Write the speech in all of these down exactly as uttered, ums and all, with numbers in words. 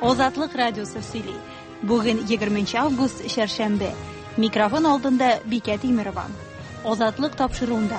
Азатлык радиосы сөйли. Бүген егерменче август шәршәмбе. Микрофон алдында Бикә Тимерова. Азатлык тапшыруында.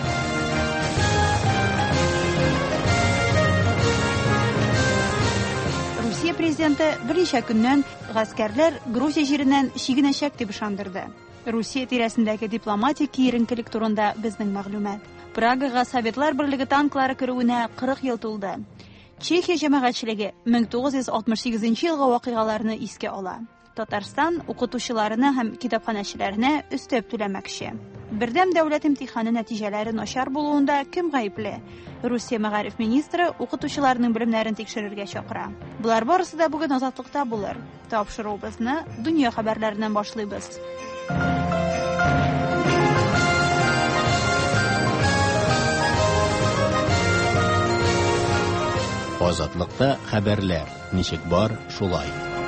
Русия президенты берничә көннән гаскәрләр Грузия җиреннән чигенәчәк дип ышандырды. Русия тирәсендәге дипломатик киеренкелек турында безнең мәгълүмат. Прагага Советлар Берлеге танклары керүенә кырык ел тулды. Чехия җәмәгатьчелеге мең тугыз йөз алтмыш сигезенче елга вакыйгаларны искә ала. Татарстан укытучыларына һәм китапханәчеләренә өстәп түләмәкче. Бердәм дәүләт имтиханы нәтиҗәләре начар булуында кем гаепле? Русия мәгариф министры укытучыларның белемнәрен тикшерергә чакыра. Булар барысы да бүген азатлыкта булыр. Тапшыруыбызны дөнья хәбәрләреннән башлыйбыз. Азатлыкта хәбәрләр. Ничек бар, шулай.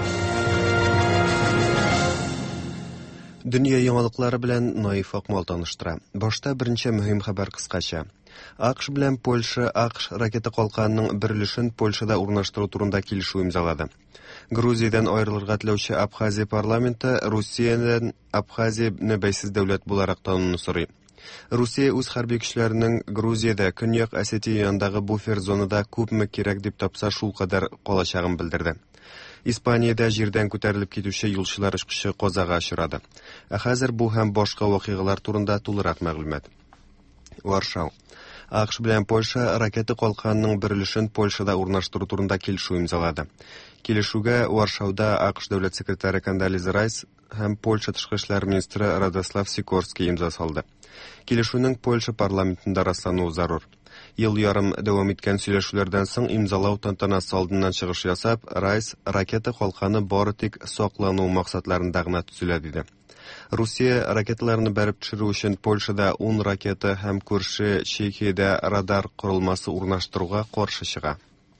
Дөнья яңалыклары белән Наиф Акмал таныштыра. Башта беренче мөһим хәбәр кыскача. АКШ белән Польша АКШ ракета калканының бер өлешен Польшада урнаштыру турында килешү имзалады. Грузиядән аерылырга теләүче Абхазия парламенты Русиядән Абхазияны бәйсез дәүләт буларак тануны сорый. Русия үз хәрби көчләренең Грузиядә, Көньяк Осетия янындагы буфер зонада күпме кирәк дип тапса шул кадәр калачагын белдерде. Испаниядә җирдән күтәрелеп китүче юлчылар очкычы казага очрады. Ә хәзер бу һәм башка вакыйгалар турында тулырак мәгълүмат. Варшава. АКШ белән Польша ракета калканының бер өлешен Польшада урнаштыру турында килешү имзалады. Килешүгә Варшавада АКШ дәүләт секретаре Кондолиза Райс һәм Польша тышкы эшләр министры Радослав Сикорский имза салды. Килешүнең Польша парламентында раслануы зарур. Ел ярым дәвам иткән сөйләшүләрдән соң имзалау тантанасы алдыннан чыгыш ясап, Райс ракета калканы бары тик саклану максатларында гына төзелә диде. Русия ракеталарны бәреп төшерү өчен Польшада ун ракета һәм күрше Чехиядә радар корылмасы урнаштыруга каршы чыга.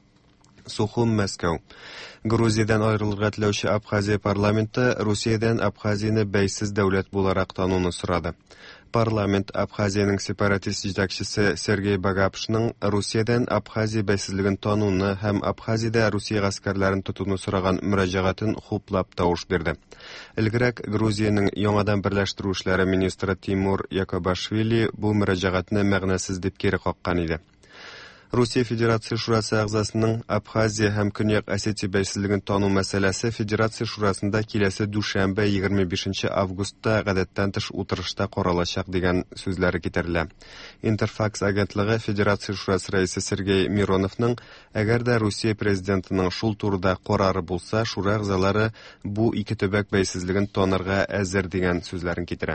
Сухум, Мәскәү. Грузиядән аерылырга теләүче Абхазия парламенты Русиядән Абхазияны бәйсез дәүләт буларак тануны сорады. Парламент Абхазияның сепаратист җитәкчесе Сергей Багапшның Русиядән Абхазия бәйсезлеген тануны һәм Абхазиядә Русия гаскәрләрен тотуны сораган мөрәҗәгатен хуплап тавыш бирде. Илгәрәк Грузиянең яңадан берләштерү эшләре министры Тимур Якобашвили бу мөрәҗәгатне мәгънәсез дип кире каккан иде. Русия Федерация Шурасы әгъзасының Абхазия һәм Көньяк Осетия бәйсезлеген тану мәсьәләсе Федерация Шурасында киләсе дүшәмбе егерме бишенче августта гадәттән тыш утырышта каралачак дигән сүзләре китерелә. Интерфакс агентлыгы Федерация Шурасы рәисе Сергей Мироновның әгәр дә Русия президентының шул турыда карары булса, шура әгъзалары бу ике төбәк бәйсезлеген танырга әзер дигән сүзләрен китерә.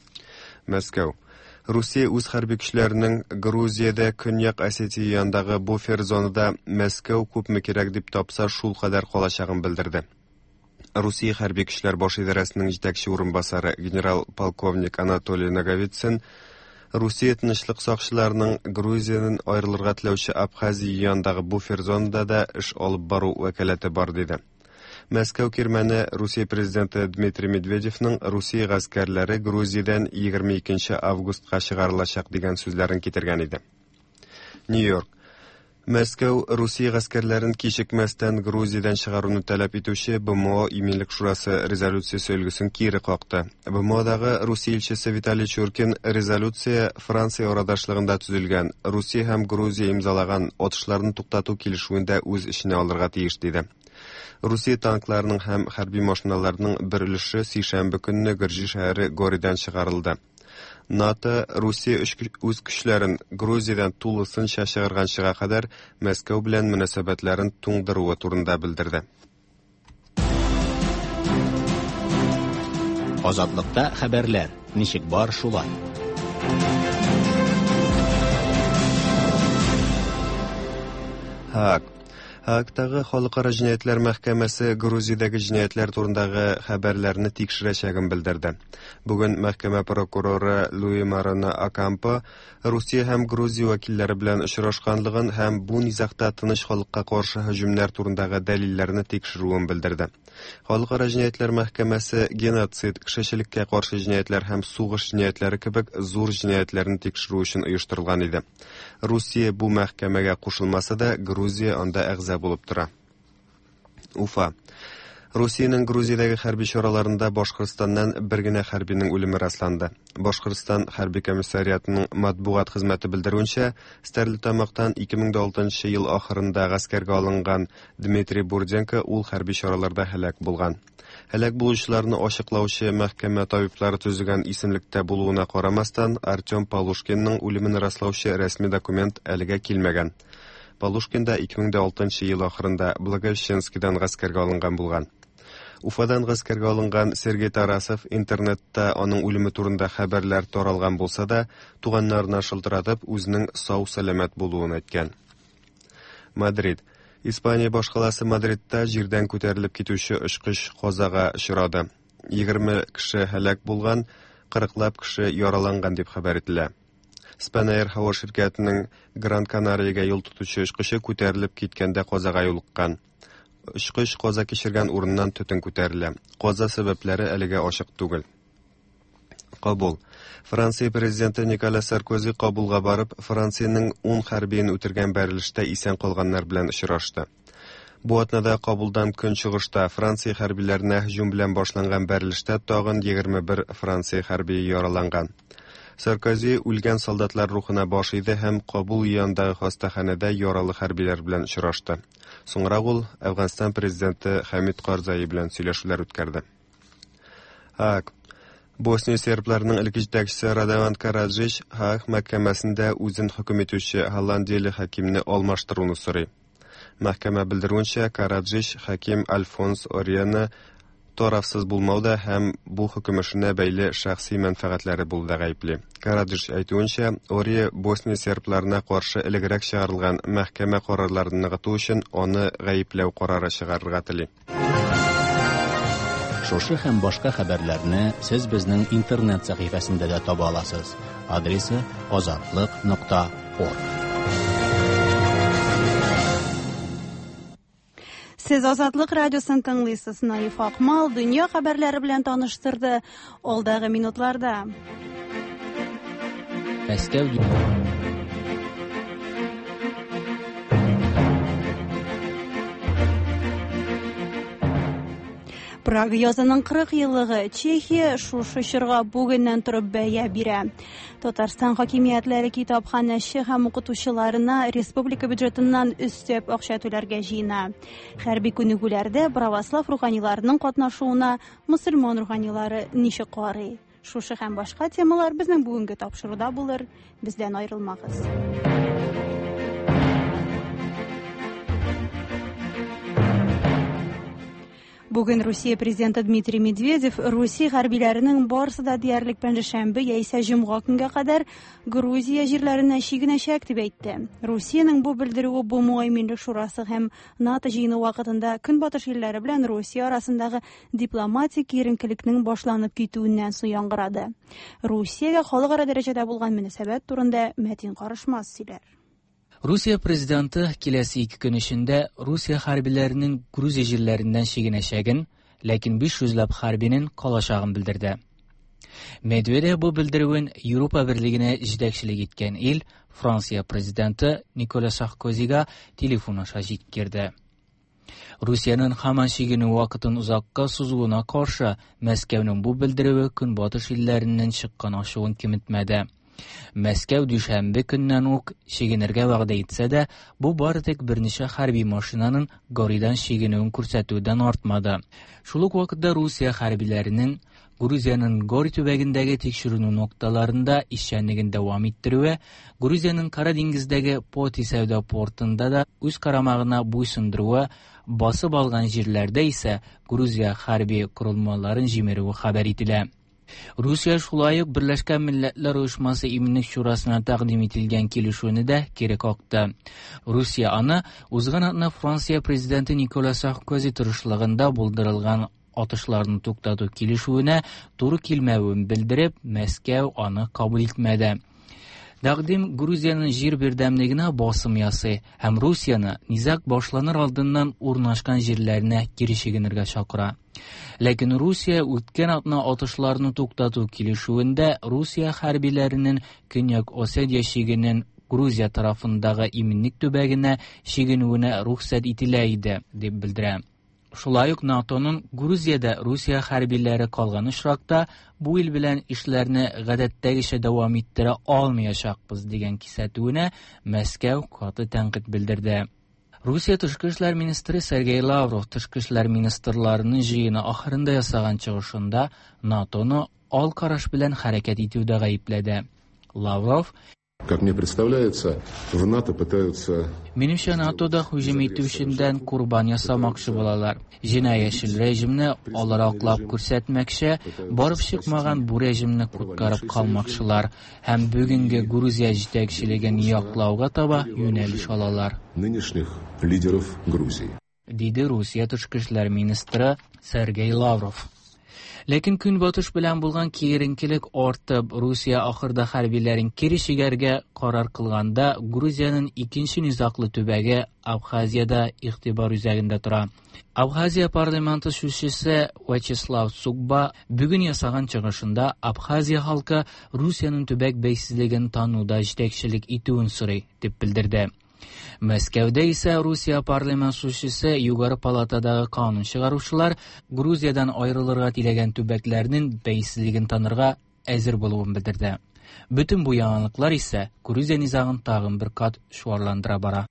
Мәскәү. Русия үз хәрби көчләренең Грузиядә, Көньяк Осетия янындагы буфер зонада Мәскәү күпме кирәк дип тапса шул кадәр калачагын белдерде. Русия хәрби көчләр баш идарәсенең җитәкче урынбасары генерал-полковник Анатолий Наговицын Русия тынычлык сакчыларының Грузиянең аерылырга теләүче Абхазия янындагы буфер зонада да эш алып бару вәкаләте бар диде. Мәскәү кирмәне Русия президенты Дмитрий Медведевның Русия гаскәрләре Грузиядән егерме икенче августка чыгарылачак дигән сүзләрен китергән иде. Нью-Йорк. Мәскәү Русия гаскәрләрен кичекмәстән Грузиядән чыгаруны таләп итүче БМО Иминлек шурасы резолюциясе өлгесен кире какты. БМОдагы Русия илчесе Виталий Чуркин резолюция Франция арадашлыгында төзелгән, Русия һәм Грузия имзалаган атышларны туктату килешүендә үз эченә алырга тиеш диде. Русия танкларының һәм хәрби машиналарының бер өлеше сишәмбе көнне Гыржи шәһәре Горидан чыгарылды. НАТО Русия үз көчләрен Грузиядән тулысынча чыгарганчыга кадәр Мәскәү белән мөнәсәбәтләрен туңдыруы турында белдерде. Азатлыкта хәбәрләр. Ничек бар, шулай. Хак. Хактагы Халыкара җинаятьләр мәхкәмәсе Грузиядәге җинаятьләр турындагы хәбәрләрне тикшерәчәген белдерде. Бүген мәхкәмә прокуроры Луи Марана Акампо Русия һәм Грузия вәкилләре белән очрашканлыгын һәм бу низагта тыныч халыкка каршы һөҗүмнәр турындагы дәлилләрне тикшерүен белдерде. Халыкара җинаятьләр мәхкәмәсе геноцид, кешелеккә каршы җинаятьләр һәм сугыш җинаятьләре кебек зур җинаятьләрне тикшерү өчен оештырылган иде. Русия бу мәхкәмәгә кушылмаса да, Грузия анда әгъза булып тора. Уфа. Русиянең Грузиядәге хәрби чараларында Башкортстаннан бер генә хәрбинең үлеме расланды. Башкортстан хәрби комиссариатының матбугат хезмәте белдерүенчә, Стәрлетамактан ике мең алтынчы ел ахырында гаскәргә алынган Дмитрий Бурденко ул хәрби чараларда һәлак булган. Һәлак булучыларны ачыклаучы мәхкәмә табиблары төзегән исемлектә булуына карамастан, Артем Полушкинның үлемен раслаучы рәсми документ әлегә килмәгән. Полушкин да ике мең алтынчы ел ахырында Благовещенскидан гаскәргә алынган булган. Уфадан гаскәргә алынган Сергей Тарасов интернетта аның үлеме турында хәбәрләр таралган булса да, туганнарына шылтыратып үзенең сау-сәламәт булуын әйткән. Мадрид. Испания башкаласы Мадридта җирдән күтәрелеп китүче очкыч казага очрады. егерме кеше һәлак булган, кырыклап кеше яраланган дип хәбәр ителә. Spanair һава ширкәтенең Гран Канариягә юл тотучы очкычы күтәрелеп киткәндә казага юлыккан. Очкыч каза кичергән урыннан төтен күтәрелә. Каза сәбәпләре әлегә ачык түгел. Кабул. Франция президенты Никола Саркози Кабулга барып, Франциянең ун хәрбиен үтергән бәрелештә исән калганнар белән очрашты. Бу атнада Кабулдан көнчыгышта Франция хәрбиләренә һөҗүм белән башланган бәрелештә тагын егерме бер Франция хәрбие яраланган. Саркози үлгән солдатлар рухына баш иде һәм Кабул янындагы хастаханәдә яралы хәрбиләр белән очрашты. Соңра ул Әфганстан президенты Хамид Карзаи белән сөйләшүләр үткәрде. Ак. Босния сербларының элек җитәкчесе Радован Караджич Хак мәхкәмәсендә үзен хөкем итүче Голландияле хакимне алмаштыруны сорый. Мәхкәмә белдерүенчә, Караджич хаким Альфонс Орианы тарафсыз булмауда һәм бу хөкем эшенә бәйле шәхси мәнфәгатьләре булуда гаепли. Караджич әйтүенчә, Ория Босния сербларына каршы элегрәк чыгарылган мәхкәмә карарларын ныгыту өчен аны гаепләү карары чыгарырга тели. Шушы һәм башка хәбәрләрне сез безнең интернет сәхифәсендә дә таба аласыз. Адресы азатлык нокта орг. Сез Азатлык радиосын тыңлыйсыз. Наиф Акмал дөнья хәбәрләре белән таныштырды. Алдагы минутларда. Мәскәү Прага язының кырык еллыгы. Чехия шушы чорга бүгеннән торып бәя бирә. Татарстан хакимиятләре китапханәче һәм укытучыларына республика бюджетыннан өстәп акча түләргә җыена. Хәрби күнегүләрдә православ руханиларының катнашуына мөселман руханилары ничек карый? Шушы һәм башка темалар безнең бүгенге тапшыруда булыр. Бездән аерылмагыз. Бүген Русия президенты Дмитрий Медведев Русия хәрбиләренең барысы да диярлек пәнҗешәмбе яисә җомга көнгә кадәр Грузия җирләренә чигенәчәк дип әйтте. Русиянең бу белдерүе бу Муайминлек шурасы һәм НАТО җыены вакытында Көнбатыш илләре белән Русия арасындагы дипломатик киеренкелекнең башланып китүеннән соң яңгырады. Русиягә халыкара дәрәҗәдә булган мөнәсәбәт турында Мәтин Карышмас сөйләр. Русия президенты киләсе ике көн эчендә Русия хәрбиләренең Грузия җирләреннән чигенәчәген, ләкин биш йөзләп хәрбинең калачагын белдерде. Медведев бу белдерүен Европа берлегенә җитәкчелек иткән ил Франция президенты Никола Саркозига телефон аша җиткерде. Русиянең һаман чигенү вакытын узакка сузуына каршы Мәскәүнең бу белдерүе Көнбатыш илләреннән чыккан ачуын киметмәде. Мәскәү дүшәмбе көннән үк чигенергә вәгъдә итсә дә, бу бары тик берничә хәрби машинаның Горидан чигенүен күрсәтүдән артмады. Шул ук вакытта Русия хәрбиләренең Грузиянең Гори төбәгендәге тикшерү нокталарында эшчәнлеген дәвам иттерүе, Грузиянең Кара диңгездәге Поти сәүдә портында да үз карамагына буйсындыруы, басып алган җирләрдә исә Грузия хәрби корылмаларын җимерүе хәбәр ителә. Русия шулай ук Берләшкән Милләтләр Оешмасы Иминлек шурасына тәкъдим ителгән килешүне дә кире какты. Русия аны узган атна Франция президенты Никола Саркози тырышлыгында булдырылган атышларны туктату килешүенә туры килмәвен белдереп, Мәскәү аны кабул итмәде. Тәкъдим Грузиянең җир бердәмлегенә басым ясый һәм Русияны низак башланыр алдыннан урнашкан җирләренә кире чигенергә чакыра. Ләкин Русия үткән атна атышларны туктату килешүендә Русия хәрбиләренең Көньяк Осетия чигенен Грузия тарафындагы Иминлек төбәгенә чигенүенә рөхсәт ителә иде, дип белдерә. Шулай ук НАТОның Грузиядә Русия хәрбиләре калган очракта бу ил белән эшләрне гадәттәгечә дәвам иттерә алмаячакбыз дигән кисәтүенә Мәскәү каты тәнкыйть белдерде. Русия тышкы эшләр министры Сергей Лавров тышкы эшләр министрларының җыены ахырында ясаган чыгышында НАТОны ал караш белән хәрәкәт итүдә гаепләде. Лавров: Как мне представляется, в НАТО пытаются... Минемчә, НАТОда һөҗүм итүчедән курбан ясамакчы булалар. Җинаятьчел режимны алыраклап күрсәтмәкче, барып чыкмаган бу режимны куткарып калмакчылар һәм бүгенге Грузия җитәкчелеген яклауга таба юнәлеш алалар. Нынешних лидеров Грузии. Диде Русия тышкы эшләр министры Сергей Лавров. Ләкин көнбатыш белән булган киеренкелек артып, Русия ахырда хәрбиләрен кире чигәргә карар кылганда, Грузияның икенче низаклы төбәге Абхазиядә игътибар үзәгендә тора. Абхазия парламенты шушысы Вячеслав Цукба бүген ясаган чыгышында Абхазия халкы Русияның төбәк бәйсезлеген тануда җитәкчелек итүен сорый дип белдерде. Мәскәүдә исә Русия парламент шушысы югары палатадагы канун чыгаручылар Грузиядан аерылырга теләгән төбәкләрнең бәйсезлеген танырга әзер булуын белдерде. Бүтән бу яңалыклар исә Грузия низагын тагын бер кат шуарландыра бара.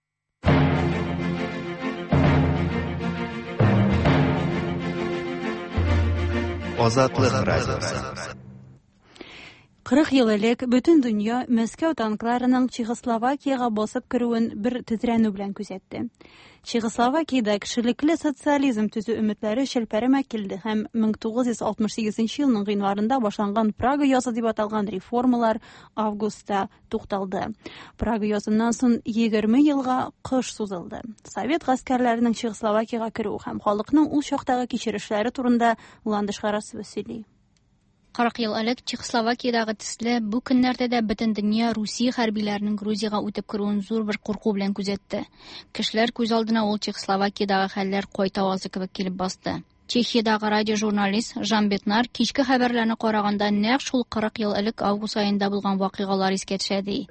Азатлык радиосы. кырык ел элек бүтән дөнья Мәскәү танкларының Чехословакиягә басып керүен бер тетрәнү белән күзәтте. Чехословакиядә кешелекле социализм төзү өметләре челпәрәмә килде һәм мең тугыз йөз алтмыш сигезенче елның гыйнварында башланган Прага язы дип аталган реформалар августта тукталды. Прага языннан соң егерме елга кыш сузылды. Совет гаскәрләренең Чехословакиягә керү һәм халыкның ул чактагы кичерешләре турында Ландыш Гарасов сөйли. кырык ел элек Чехословакиядагы төсле бу көннәрдә дә бөтен дөнья Русия хәрбиләренең Грузиягә үтеп керүен зур бер курку белән күзәтте. Кешеләр күз алдына ул Чехословакиядагы хәлләр кайта авазы кебек килеп басты. Чехиядагы радиожурналист Жан Бетнар кичке хәбәрләрне караганда нәкъ шул кырык ел элек август айында булган вакыйгалар искә төшәди.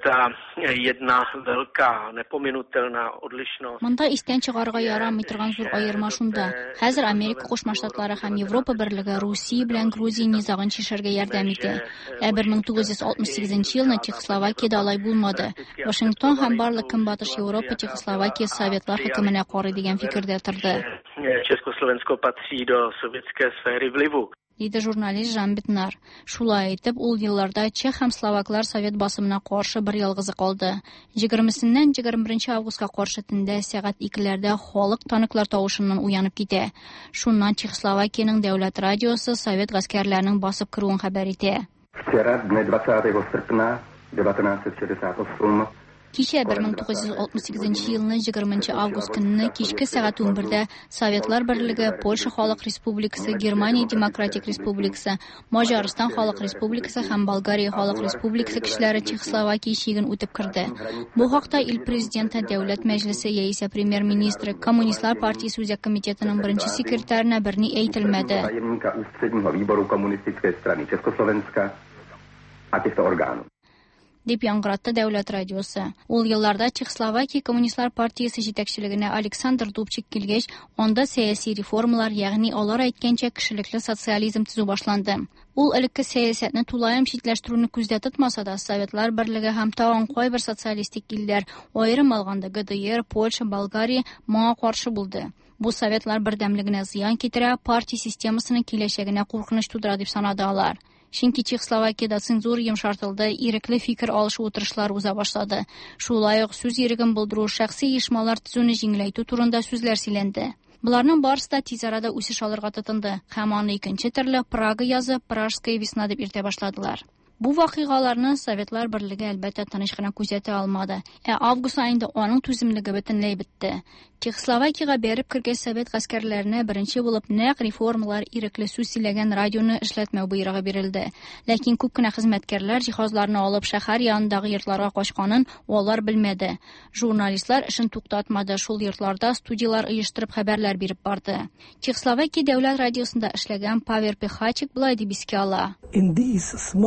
Монда истән чыгарга ярамый торган зур аерма шунда. Хәзер Америка Кушма Штатлары һәм Европа берлеге Русия белән Грузия низагын чишәргә ярдәм итә. Ә мең тугыз йөз алтмыш сигезенче елны Чехословакиядә алай булмады. Вашингтон һәм барлык көнбатыш Европа Чехословакия Советлар хөкеменә карый дигән фикердә торды. Československo patří do sovětské sféry vlivu. Диде журналист Жан Бетнар. Шулай итеп, ул елларда чех һәм словаклар совет басымына каршы бер ялгызы калды. егермесеннән егерме беренче августка каршы төндә сәгать икеләрдә халык танклар тавышыннан уянып китә. Шуннан Чехословакиянең дәүләт радиосы совет гаскәрләренең басып керүен хәбәр итә. Вчера, двадцатого сентября тысяча девятьсот шестьдесят восемь Кичә мең тугыз йөз алтмыш сигезенче елның егерменче август көнне кичке сәгать унбердә Советлар берлеге, Польша Халык Республикасы, Германия Демократик Республикасы, Маҗарстан Халык Республикасы һәм Болгария Халык Республикасы кешеләре Чехословакия чиген үтеп керде. Бу хакта ил президенты, дәүләт мәҗлесе яисә премьер-министры, Коммунистлар партиясе үзәк комитетының беренче секретарына берни әйтелмәде. Дип яңгыратты дәүләт радиосы. Ул елларда Чехословакия Коммунистлар партиясе җитәкчелегенә Александр Дубчик килгәч, анда сәяси реформалар, ягъни алар әйткәнчә кешелекле социализм төзү башланды. Ул элекке сәясәтне тулаем читләштерүне күздә тотмаса да, Советлар берлеге һәм тагын кайбер социалистик илләр, аерым алганда ГДР, Польша, Болгария моңа каршы булды. Бу Советлар бердәмлегенә зыян китерә, партия системасының киләчәгенә куркыныч тудыра дип санады алар. Чөнки Чехословакиядә цензур йомшартылды, ирекле фикер алышу утырышлар уза башлады. Шулай ук сүз иреген булдыру, шәхси оешмалар төзүне җиңеләйтү турында сүзләр сөйләнде. Буларның барысы да тиз арада үсеш алырга тотынды һәм аны икенче төрле Прага язы, Пражская весна дип иртә башладылар. Бу вакыйгаларны Советлар берлеге әлбәттә таныш кына күзәтә алмады. Ә август айында аның түземлеге бөтенләй бетте. Чехословакиягә бәреп кергән совет гаскәрләренә беренче булып нәкъ реформалар, ирекле сүз сөйләгән радионы эшләтмәү буйрыгы бирелде. Ләкин күп кенә хезмәткәрләр җиһазларны алып шәһәр янындагы йортларга качканын алар белмәде. Журналистлар эшен туктатмады, шул йортларда студиялар оештырып хәбәрләр биреп барды. Чехословакия дәүләт радиосында эшләгән Павел Пехачик булай дип искә ала. In these small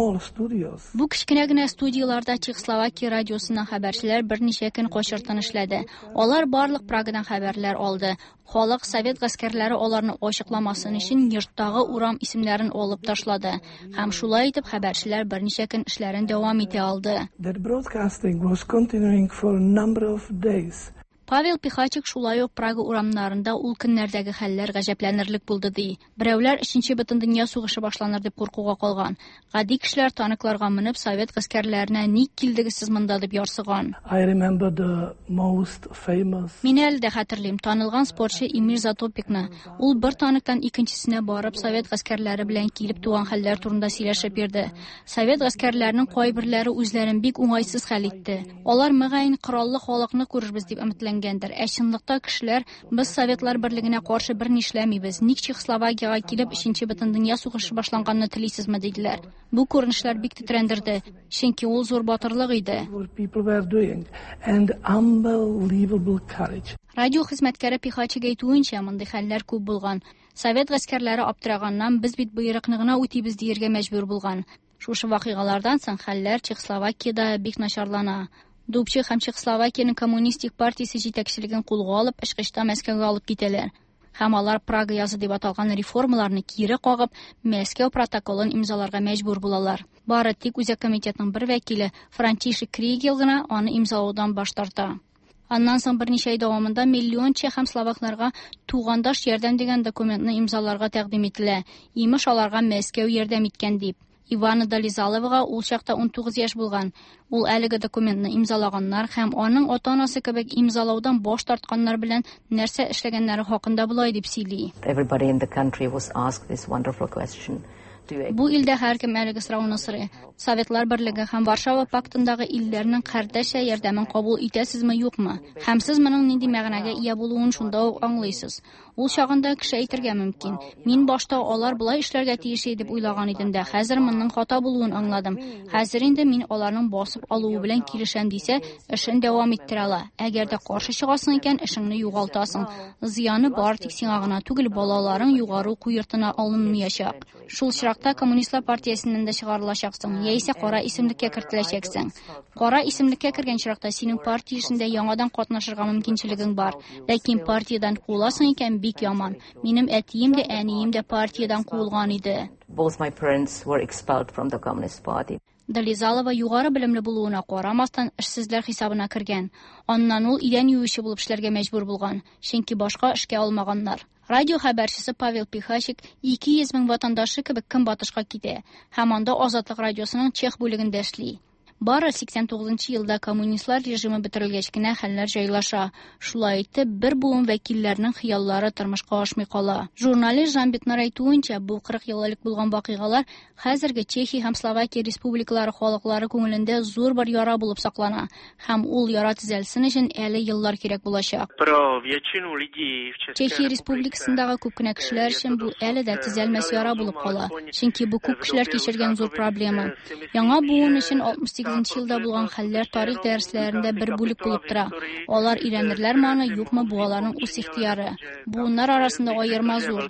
Bu kichkina gina studiyalarda Chexoslovakiya radiosining xabarchilari bir necha kun qo'shirtin ishladi. Ular barliq Pragadan xabarlar oldi. Xalq Sovet askarlari ularni ochiqlamasini uchun yurtdagi Uram ismlarini olib tashladi. Ham shulay etib xabarchilar bir necha kun ishlarini davom eta oldi. Their broadcasting was continuing for a number of days. Pavel Pikhachik шулай ук Прага урамнарында ул көннәрдәге хәлләр гаҗәпләнерлек булды ди. Берәүләр өченче бөтен дөнья сугышы башланыр дип куркуга калган. Гади кешеләр танкларга менеп Совет гаскәрләренә ник килдегез сез монда дип ярсыган. I remember the most famous. Мин әле дә хәтерлим, танылган спортчы Эмир Затопикны. Ул бер танктан икенчесенә барып Совет гаскәрләре белән килеп туган хәлләр турында сөйләшеп бирде. Совет гаскәрләренең кайберләре үзләрен бик уңайсыз хәл итте. Алар мөгаен кораллы халыкны күрербез дип өметләнгән. Ә чынлыкта кешеләр без Советлар берлегенә каршы бер нишләмибез. Ник Чехословакиягә килеп өченче бөтен дөнья сугышы башланганны телисезме диделәр. Бу күренешләр бик тетрәндерде, чөнки ул зур батырлык иде. Радио хезмәткәре Пихачик әйтүенчә, мондый хәлләр күп булган. Совет гаскәрләре аптыраганнан без бит боерыкны гына үтибез диергә мәҗбүр булган. Шушы вакыйгалардан соң хәлләр Чехословакиядә бик начарлана. Дубчик һәм Чехословакиянең коммунистик партиясе җитәкчелеген кулга алып, эшкычта Мәскәүгә алып китәләр. Һәм алар Прага язы дип аталган реформаларны кире кагып, Мәскәү протоколын имзаларга мәҗбүр булалар. Бары тик үзәк комитетның бер вәкиле Франтишек Кригел гына аны имзалаудан баш тарта. Аннан соң берничә ай дәвамында миллион чех һәм словакларга тугандаш ярдәм дигән документны имзаларга тәкъдим ителә. Имеш аларга Мәскәү ярдәм иткән дип. Ивана Долизаловага ул чакта он тугыз яшь булган. Ул әлеге документны имзалаганнар һәм аның ата-анасы кебек имзалаудан баш тартканнар белән нәрсә эшләгәннәре хакында булай дип сөйли. Everybody in the country was asked this wonderful question. Бу илдә һәркем әлеге сорауны сорый. Советлар берлеге һәм Варшава пактындагы илләрнең кардәшә ярдәмен кабул итәсезме, юкмы? Һәм сез моның нинди мәгънәгә ия булуын шунда ук аңлыйсыз. Ул чагында кеше әйтергә мөмкин. Мин башта алар булай эшләргә тиеш дип уйлаган идем дә, хәзер моның хата булуын аңладым. Хәзер инде мин аларның басып алуы белән килешәм дисә, эшен дәвам иттерә ала. Әгәр дә каршы чыгасың икән, эшеңне югалтасың. Зыяны бар, тик сиңа гына түгел, балаларың югары куертына алынмаячак. Шул чиракта Коммунистлар партиясеннән дә чыгарылачаксың, яисә кара исемлеккә кертеләчәксең. Кара исемлеккә кергән чиракта синең партия эшендә яңадан катнашырга мөмкинчелегең бар. Ләкин партиядан куласың икән бик яман. Минем әтием дә, әнием дә партиядан кулган иде. Both my parents were expelled from the Communist Party. Долизалова югары белемле булуына карамастан эшсезләр хисабына кергән. Аннан ул идән юучы булып эшләргә мәҗбүр булган, чөнки башка эшкә алмаганнар. Радио хәбәрчесе Павел Пихачик ике йөз мең ватандашы кебек Көнбатышка китә һәм анда Азатлык радиосының чех бүлегендә эшли. Бары сиксән тугызынчы елда коммунистлар режимы бетерелгәч кенә хәлләр җайлаша. Шулай итеп, бер буын вәкилләрнең хыяллары тормышка ашмый кала. Журналист Жан Бетнар әйтүенчә, бу кырык ел элек булган вакыйгалар хәзерге Чехия һәм Словакия республикалары халыклары күңелендә зур бер яра булып саклана. Һәм ул яра төзәлсен өчен әле еллар кирәк булачак. Чехия республикасындагы күп кенә кешеләр өчен бу әле дә төзәлмәс яра булып кала. Чөнки бу күп кешеләр кичергән зур проблема. Яңа буын өчен алтмыш сигезенче елда булган хәлләр тарих дәресләрендә бер бүлек булып тора. Алар өйрәнерләр маны, юкмы бу аларның үз ихтыяры. Буыннар арасында аерма зур.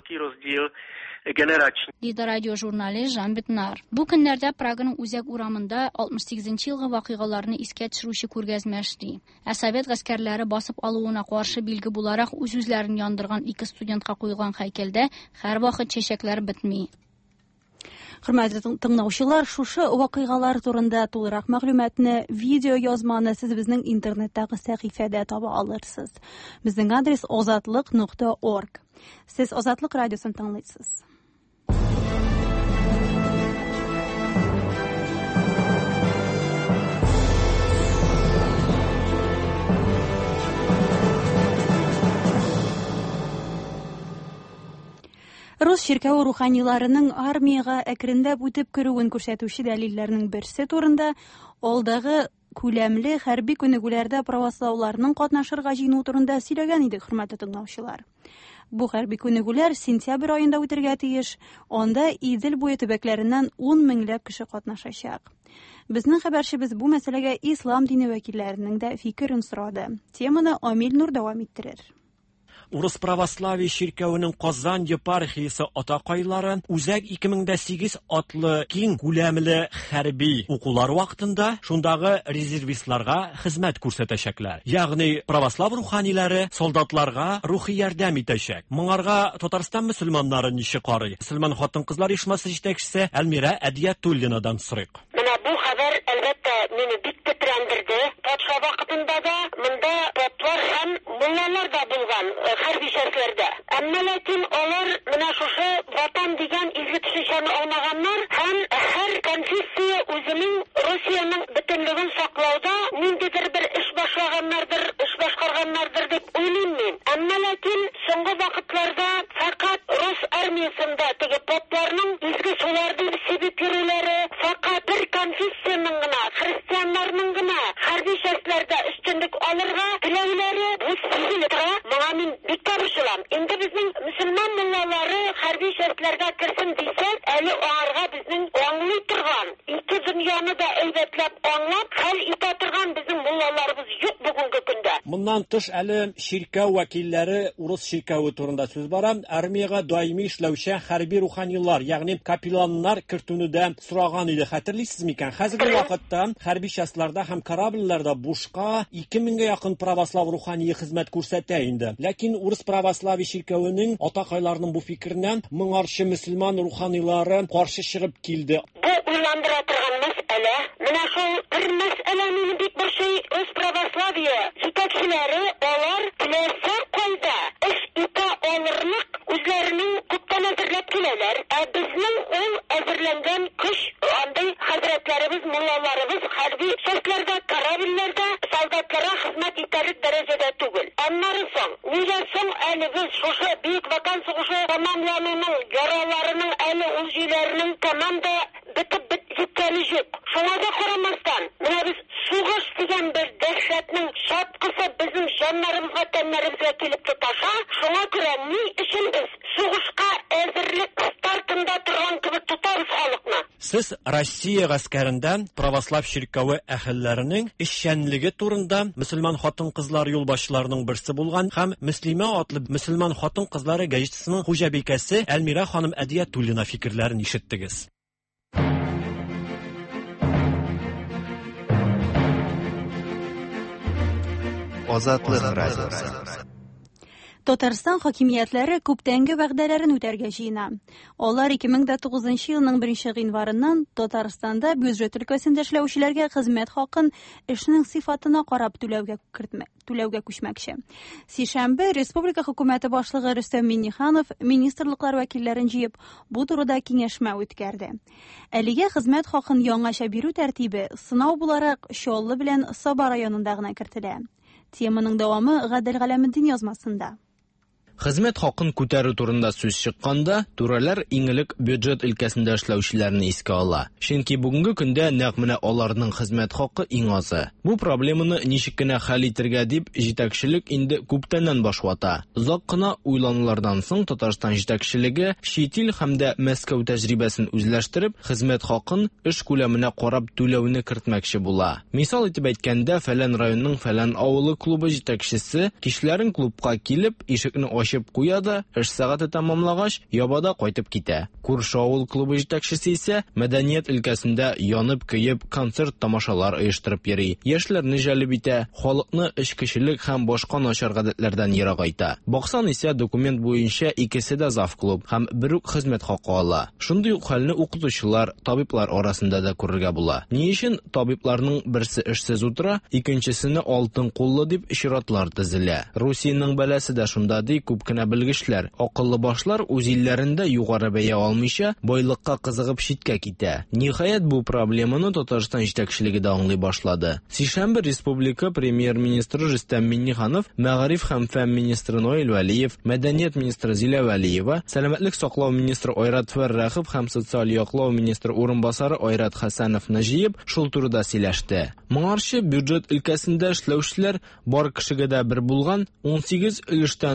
Диде радио журналист Жан Бетнар. Бу көннәрдә Праганың үзәк урамында алтмыш сигезенче елгы вакыйгаларны искә төшерүче күргәзмә эшли. Ә Совет гаскәрләре басып алуына каршы билге буларак үз-үзләрен яндырган ике студентка куелган һәйкәлдә һәрвакыт чәчәкләр бетми. Хөрмәтле тыңлаучылар, шушы вакыйгалар турында тулырак мәгълүматны, видео язманы сез безнең интернеттагы сәхифәдә таба алырсыз. Безнең адрес озатлык нокта орг. Сез Азатлык радиосын тыңлыйсыз. Рус ширкәү руханиларының армияга әкрендәп үтеп керүен күрсәтүче дәлилләрнең берсе турында алдагы күләмле хәрби күнегүләрдә правослауларның катнашырга җыену турында сөйләгән идек, хөрмәтле тыңлаучылар. Бу хәрби күнегүләр сентябрь аенда үтәргә тиеш. Анда Идел буе төбәкләреннән ун меңләп кеше катнашачак. Безнең хәбәрчебез бу мәсьәләгә ислам дине вәкилләренең дә фикерен сорады. Теманы Амил Нур дәвам иттерер. Урыс православие чиркәвенең Казан епархиясе атакайлары үзәк ике мең сигез атлы киң күләмле хәрби укулар вакытында шундагы резервистларга хезмәт күрсәтәчәкләр. Ягъни православ руханиләре солдатларга рухи ярдәм итәчәк. Моңарга Татарстан мөселманнары ничек карый? Мөселман хатын-кызлар оешмасы җитәкчесе Әлмирә Әдиятуллинадан сорыйк. Менә бу хәбәр әлбәттә мине бик тетрәндерде. Патша вакытында да монда поплар һәм муллалар да булган хәрби шәхесләрдә. Әмма ләкин алар менә шушы ватан дигән изге төшенчәне алмаганнар һәм һәр конфессия үзенең Россиянең бөтенлеген саклауда ниндидер бер эш башлаганнардыр, эш башкарганнардыр дип уйлыйм мин. Әмма ләкин соңгы вакытларда фақат рус армиясында теге попларның изге суларды сибеп йөрүләре, фақат бер конфессияның гына, христианнарның гына хәрби шәхесләрдә өстенлек алырга теләүләре бу сизелеп тора. Моңа мин бик табышылам. Инде безнең мөселман муллалары хәрби шәхесләргә керсен дисәк, әле аңарга безнең аңлый торган, ике дөньяны да әйбәтләп аңлап, хәл итә торган безнең муллаларыбыз юк бүгенге көндә. Моннан тыш әле ширкәү вәкилләре урыс ширкәүе турында сүз бара. Армиягә даими эшләүче хәрби руханилар, ягъни капелланнар кертүнедә сораган иде. Хәтерлисез микән? Хәзерге вакытта хәрби частьларда һәм корабльләрдә бушка ике меңгә якын православ рухани хезмәт күрсәтә инде. Ләкин урыс православие ширкәвенең атакайларының бу фикереннән моңарчы мөселман руханилары каршы чыгып килде. Бу уйландыра торган мәсьәлә, менә шул бер мәсьәлә мине бик борчый. Үз православие җитәкчеләре алар теләсә кайда эш итә алырлык үзләренең күптән әзерләп киләләр. Ә безнең ул әзерләнгән көч, андый хәзрәтләребез, муллаларыбыз хәрби шәхесләрдә, корабльләрдә солдатларга хезмәт итәрлек дәрәҗәдә түгел. Аннары соң, нигә соң әле без шушы бөек ватан сугышы тәмамлануның яраларының әле ул җиләренең тәмам да бетеп җиткәне юк. Шуңа да карамастан, менә без сугыш дигән бер дәһшәтнең шапкысы безнең җаннарыбызга, тәннәребезгә килеп тоташа. Шуңа күрә ни өчен без сугышка әзерлек стартында торган кебек тотабыз халыкны? Сез Россия гаскәрендә православ ширкәве әһелләренең эшчәнлеге турында мөселман хатын-кызлар юлбашчыларының берсе булган һәм Мөслимә атлы мөселман хатын-кызлары гәҗитесенең хуҗабикәсе Әлмирә ханым Әдиятуллина фикерләрен ишеттегез. Азатлык радиосы. Татарстан хакимиятләре күптәнге вәгъдәләрен үтәргә җыена. Алар ике мең тугызынчы елның беренче гыйнварыннан Татарстанда бюджет өлкәсендә эшләүчеләргә хезмәт хакын эшнең сыйфатына карап түләүгә кертмәк, түләүгә күчмәкче. Сишәмбе республика хөкүмәте башлыгы Рөстәм Миңнеханов министрлыклар вәкилләрен җыеп, бу турыда киңәшмә үткәрде. Әлегә хезмәт хакын яңача бирү тәртибе сынау буларак Чаллы белән Саба районында гына кертелә. Теманың дәвамы Гадел Галәметдин язмасында. Хезмәт хакын күтәрү турында сүз чыкканда, түрәләр иң элек бюджет өлкәсендә эшләүчеләрне искә ала. Чөнки бүгенге көндә нәкъ менә аларның хезмәт хакы иң азы. Бу проблеманы ничек кенә хәл итәргә дип җитәкчелек инде күптәннән баш вата. Озак кына уйланулардан соң Татарстан җитәкчелеге чит ил һәм дә Мәскәү тәҗрибәсен үзләштереп, хезмәт хакын эш күләменә карап түләүне кертмәкче була. Мисал итеп әйткәндә, фәлән районның фәлән авылы клубы җитәкчесе кишләрен клубка килеп, ишекне ачып куя да, эш сәгате тәмамлагач, ябада кайтып китә. Күрше авыл клубы җитәкчесе исә мәдәният өлкәсендә янып, көеп, концерт, тамашалар оештырып йөри. Яшьләрне җәлеп итә, халыкны эчкечелек һәм башка начар гадәтләрдән ерак айта. Баксан исә документ буенча икесе дә зав клуб һәм бер үк хезмәт хакы ала. Шундый ук хәлне укытучылар, табиблар арасында да күрергә була. Ни өчен табибларның берсе эшсез утыра, икенчесене алтын куллы дип чиратлар тезелә. Русиянең бәласе дә шунда ди, күп кенә белгечләр, акыллы башлар үз илләрендә югары бәя алмыйча, байлыкка кызыгып читкә китә. Ниһаять бу проблеманы Татарстан җитәкчелеге дә аңлый башлады. Сишәмбе республика премьер-министры Рөстәм Миңнеханов, Мәгариф һәм фән министры Наил Вәлиев, мәдәният министры Зилә Вәлиева, сәламәтлек саклау министры Айрат Фәррәхов һәм социаль яклау министры урынбасары Айрат Хәсәновны җыеп, шул турыда сөйләште. Моңарчы бюджет өлкәсендә эшләүчеләр бар кешегә дә бер булган, ун сигез өлештән торган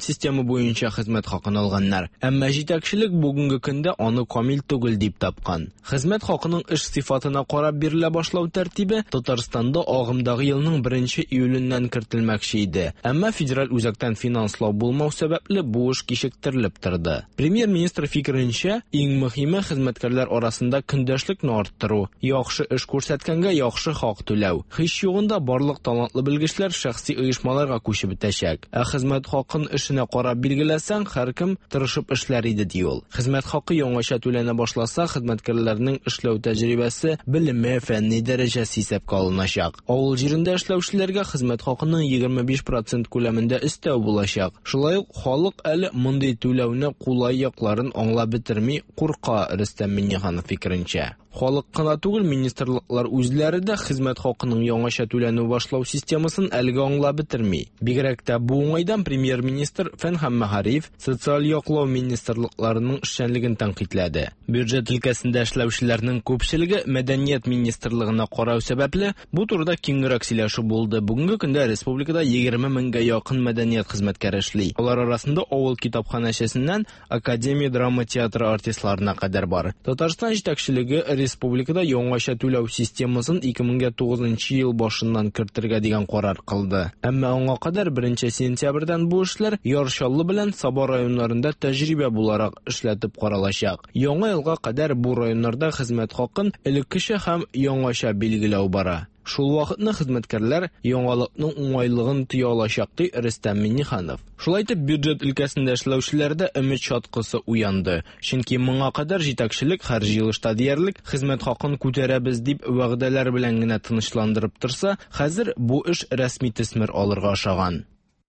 система буенча хезмәт хакын алганнар. Әмма җитәкчелек бүгенге көндә аны камил түгел дип тапкан. Хезмәт хакының эш сыйфатына карап бирелә башлау тәртибе Татарстанда агымдагы елның беренче июленнән кертелмәкче иде. Әмма федераль үзәктән финанслау булмау сәбәпле бу эш кичектерелеп торды. Премьер-министр фикеренчә, иң мөһиме хезмәткәрләр арасында көндәшлекне арттыру, яхшы эш күрсәткәнгә яхшы хак түләү. Һич югында барлык талантлы белгечләр шәхси оешмаларга күчеп бетәчәк. Ә хезмәт хакын эшенә карап билгеләсәң, һәркем тырышып эшләр иде ди ул. Хезмәт хакы яңача түләнә башласа, хезмәткәрләрнең эшләү тәҗрибәсе, белеме, фәнни дәрәҗәсе исәпкә алыначак. Авыл җирендә эшләүчеләргә хезмәт хакының егерме биш процент күләмендә өстәү булачак. Шулай ук халык әле мондый түләүне кулай якларын аңлап бетерми курка, Рөстәм Миңнеханов фикеренчә. Халык кына түгел, министрлыклар үзләре дә хезмәт хакының яңача түләнү башлау системасын әлегә аңлап бетерми. Бигрәк тә бу уңайдан премьер-министр Фән һәм мәгариф, социаль яклау министрлыкларының эшчәнлеген тәнкыйтьләде. Бюджет өлкәсендә эшләүчеләрнең күпчелеге мәдәният министрлыгына карау сәбәпле бу турыда киңрәк сөйләшү булды. Бүгенге көндә республикада егерме меңгә якын мәдәният хезмәткәре эшли. Алар арасында авыл китапханәчесеннән академия драма театры артистларына кадәр бар. Татарстан җитәкчелеге республикада яңача түләү системасын ике мең тугызынчы ел башыннан кертергә дигән карар кылды. Әмма аңа кадәр беренче сентябрьдән бу эшләр Яршаллы белән Саба районнарында тәҗрибә буларак эшләтеп каралачак. Яңа елга кадәр бу районнарда хезмәт хакын элеккечә һәм яңача билгеләү бара. Шул вакытны хезмәткәрләр яңалыкның уңайлыгын тыя алачак ди Рөстәм Миңнеханов. Шулай итеп, бюджет өлкәсендә эшләүчеләрдә өмет чаткысы уянды. Чөнки моңа кадәр җитәкчелек һәр җыелышта диярлек хезмәт хакын күтәрәбез дип вәгъдәләр белән генә тынычландырып торса, хәзер бу эш рәсми төсмер алырга ашаган.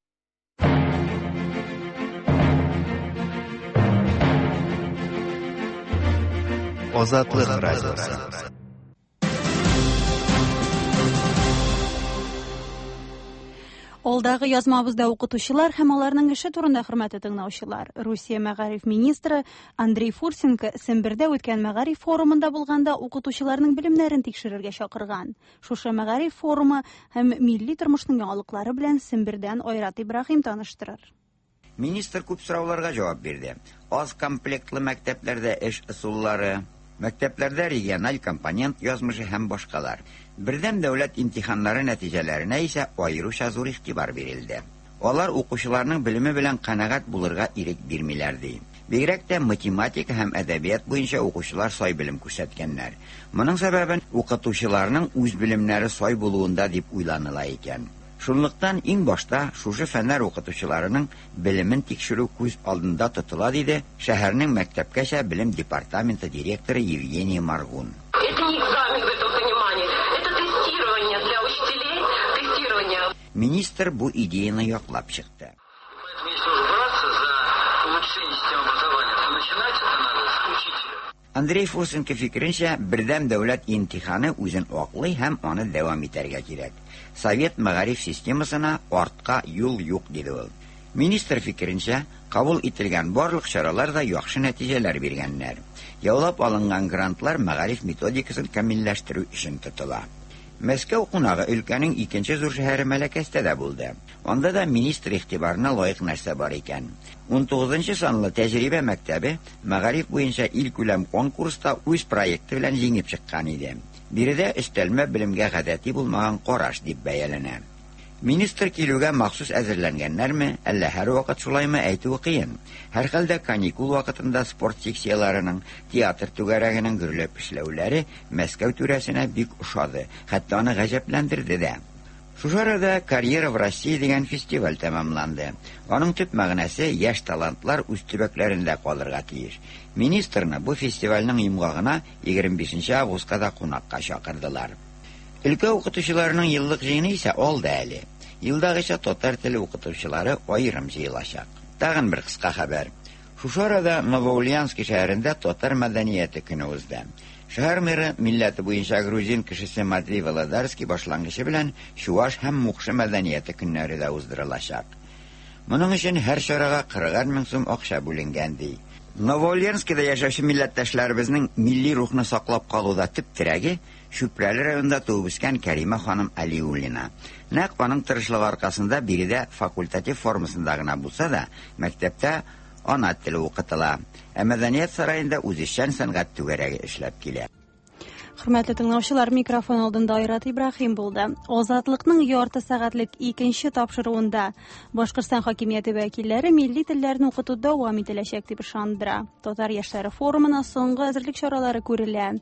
Азатлык радиосы. Алдагы язмабызда укытучылар һәм аларның эше турында хөрмәтле тыңлаучылар. Русия мәгариф министры Андрей Фурсенко Сембердә үткән мәгариф форумында булганда укытучыларның белемнәрен тикшерергә чакырган. Шушы мәгариф форумы һәм милли тормышның яңалыклары белән Сембердән Айрат Ибраһим таныштырыр. Министр күп сорауларга җавап бирде. Аз комплектлы мәктәпләрдә эш ысуллары, мәктәпләрдә региональ компонент язмышы һәм башкалар. Бердәм дәүләт имтиханнары нәтиҗәләренә исә аеруча зур игътибар бирелде. Алар укучыларның белеме белән канәгать булырга ирек бирмиләр ди. Бигрәк тә математика һәм әдәбият буенча укучылар сай белем күрсәткәннәр. Моның сәбәбен укытучыларның үз белемнәре сай булуында дип уйланыла икән. Шунлыктан иң башта шушы фәннәр укытучыларының белемен тикшерү күз алдында тотыла диде шәһәрнең мәктәпкәчә белем департаменты директоры Евгения Маргун. Министр бу идеяны яклап чыкты. Андрей Фурсенко фикеренчә, бердәм дәүләт имтиханы үзен аклый һәм аны дәвам итәргә кирәк. Совет мәгариф системасына артка юл юк диде ул. Министр фикеренчә, кабул ителгән барлык чаралар да яхшы нәтиҗәләр биргәннәр. Яулап алынган грантлар мәгариф методикасын камилләштерү өчен тотыла. Мәскәү кунагы өлкәнең икенче зур шәһәре Мәләкәстә дә булды. Анда да министр игътибарына лаек нәрсә бар икән. ун тугызынчы санлы тәҗрибә мәктәбе мәгариф буенча илкүләм конкурста үз проекты белән җиңеп чыккан иде. Биредә өстәлмә белемгә гадәти булмаган караш дип бәяләнә. Министр килүгә махсус әзерләнгәннәрме, әллә һәр вакыт шулаймы әйтү кыен. Һәр хәлдә каникул вакытында спорт секцияларының, театр түгәрәгенең гөрләп эшләүләре Мәскәү түрәсенә бик ошады, хәтта аны гаҗәпләндерде дә. Шушы арада «Карьера в России» дигән фестиваль тәмамланды. Аның төп мәгънәсе яшь талантлар үз төбәкләрендә калырга тиеш. Министрны бу фестивальнең йомгагына егерме бишенче августка кунакка чакырдылар. Өлкә укытучыларының еллык җыены исә алда әле. Елдагыча татар теле укытучылары аерым җыелачак. Тагын бер кыска хәбәр. Шушы арада Новоульяновск шәһәрендә татар мәдәнияте көне узды. Шәһәр мэры милләте буенча грузин кешесе Матвей Володарский башлангычы белән чуаш һәм мукшы мәдәнияте көннәре дә уздырылачак. Моның өчен һәр чарага кырык мең сум акча бүленгән ди. Новоульяновскда яшәүче милләттәшләребезнең милли рухны саклап калуда төп терәге Шүпрәле районында туып үскән Кәримә ханым Алиуллина. Нәкъ аның тырышлыгы аркасында биредә факультатив формасында гына булса да, мәктәптә ана теле укытыла. Ә Мәдәният сараенда үзешчән сәнгать түгәрәге эшләп килә. Хөрмәтле тыңлаучылар, микрофон алдында Айрат Ибраһим булды. Азатлыкның ярты сәгатьлек икенче тапшыруында Башкортстан хакимияте вәкилләре милли телләрне укыту дәвам ителәчәк дип ышандыра. Татар яшьләре форумына соңгы әзерлек чаралары күрелә.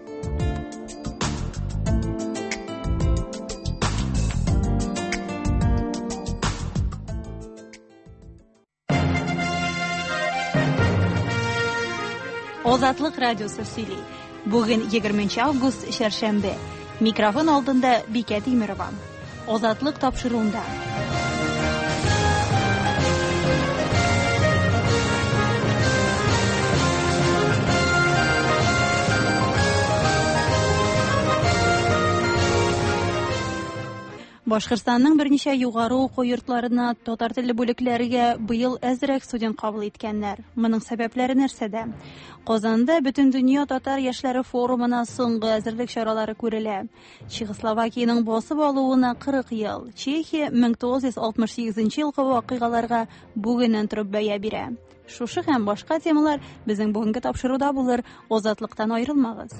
Азатлык радиосы сөйли. Бүген егерменче август шәршәмбе. Микрофон алдында Бикә Тимерова. Азатлык тапшыруында. Башкортстанның берничә югары уку йортларына татар телле бүлекләргә быел әзрәк студент кабул иткәннәр. Моның сәбәпләре нәрсәдә? Казанда Бөтендөнья татар яшьләре форумына соңгы әзерлек чаралары күрелә. Чехословакиянең басып алуына кырык ел, Чехия мең тугыз йөз алтмыш сигезенче елгы вакыйгаларга бүгеннән торып бәя бирә. Шушы һәм башка темалар безнең бүгенге тапшыруда булыр. Азатлыктан аерылмагыз.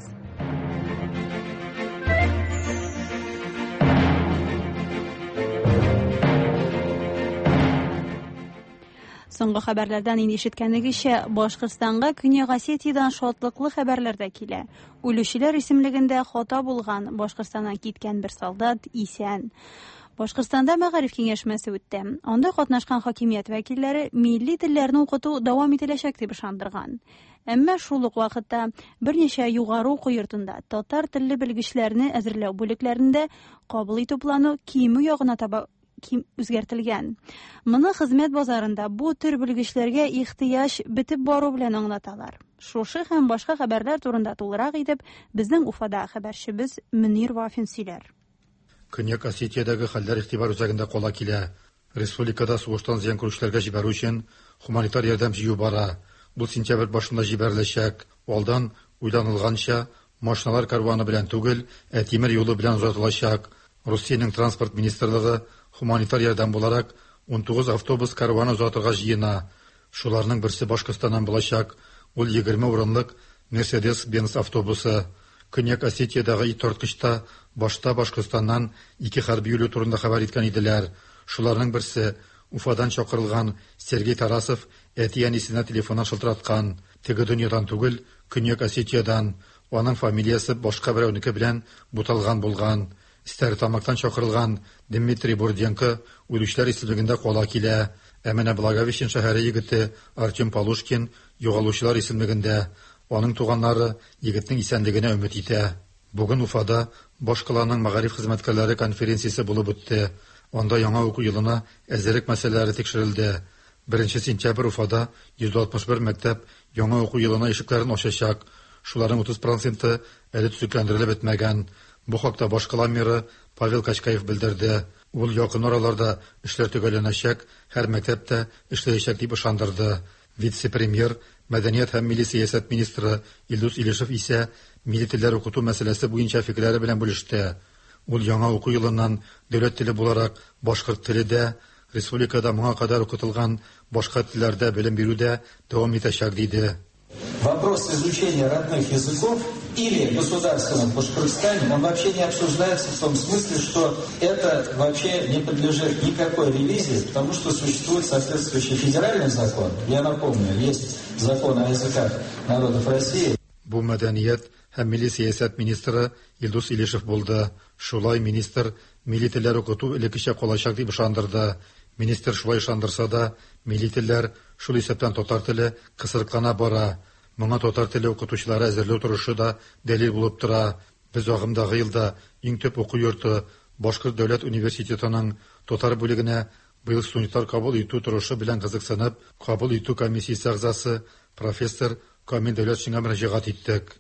Соңгы хәбәрләрдән инде ишеткәнегезчә, Башкортстанга Көньяк Осетиядән шатлыклы хәбәрләр дә килә. Үлүчеләр исемлегендә хата булган, Башкортстаннан киткән бер солдат исән. Башкортстанда мәгариф киңәшмәсе үтте. Анда катнашкан хакимият вәкилләре милли телләрне укыту дәвам ителәчәк дип ышандырган. Әмма шул ук вакытта берничә югары уку йортында татар телле белгечләрне әзерләү бүлекләрендә кабул итү планы кимү ягына таба үзгәртелгән. Моны хезмәт базарында бу төр белгечләргә ихтыяҗ бетеп бару белән аңлаталар. Шушы һәм башка хәбәрләр турында тулырак итеп, безнең Уфада хәбәрчебез Мөнир Вафин сөйләр. Көньяк Осетиядәге хәлләр игътибар үзәгендә кала килә. Республикада сугыштан зыян күрүчеләргә җибәрү өчен гуманитар ярдәм җыю бара. Бу сентябрь башында җибәреләчәк. Алдан уйланылганча машиналар карваны белән түгел, ә тимер юлы белән узатылачак. Русиянең транспорт министрлыгы гуманитар ярдәм буларак он тугыз автобус карваны узатырга җыена. Шуларның берсе Башкортстаннан булачак. Ул егерме урынлык Mercedes-Benz автобусы. Көньяк Осетиядәге итарткычта башта Башкортстаннан ике хәрби юлы турында хәбәр иткән иделәр. Шуларның берсе Уфадан чакырылган Сергей Тарасов әти-әнисенә телефоннан шылтыраткан. Теге дөньядан түгел, Көньяк Осетиядан. Аның фамилиясе башка берәүнеке белән буталган булган. Стәрлетамактан чакырылган Дмитрий Бурденко үлүчләр исемлегендә кала килә. Ә менә Благовещен шәһәре егете Артем Полушкин югалучылар исемлегендә. Аның туганнары егетнең исәнлегенә өмет итә. Бүген Уфада башкаланың мәгариф хезмәткәрләре конференциясе булып үтте. Анда яңа уку елына әзерлек мәсьәләләре тикшерелде. беренче сентябрь Уфада йөз алтмыш бер мәктәп яңа уку елына ишекләрен ачачак. Шуларның утыз проценты әле төзекләндерелеп бетмәгән. Бу хакта башкала мэры Павел Качкаев белдерде. Ул якын араларда эшләр төгәлләнәчәк, һәр мәктәптә эшләячәк дип ышандырды. Вице-премьер, Мәдәният һәм милли сәясәт министры Илдус Илешев исә милли телләр укыту мәсьәләсе буенча фикерләре белән бүлеште. Ул яңа уку елыннан дәүләт теле буларак башкорт теле дә, республикада моңа кадәр укытылган башка телләрдә белем бирүдә дәвам итәчәк диде. Вопрос изучения родных языков или государственном в Башкортостане, он вообще не обсуждается в том смысле, что это вообще не подлежит никакой ревизии, потому что существует соответствующий федеральный закон. Я напомню, есть закон о языках народов России. Бу мәдәният һәм милли сәясәт министры Илдус Илешев булды. Шулай министр милли телләр укыту элеккечә калачак дип ышандырды. Министр шулай ышандырса да, милли телләр шул исәптән татар теле кысырыклана бара. Моңа татар теле укытучылары әзерләү торышы да дәлил булып тора. Без агымдагы елда иң төп уку йорты Башкорт дәүләт университетының татар бүлегенә быел студентлар кабул итү торышы белән кызыксынып, кабул итү комиссиясе әгъзасы профессор Камил Дәүләтшиңа мөрәҗәгать иттек.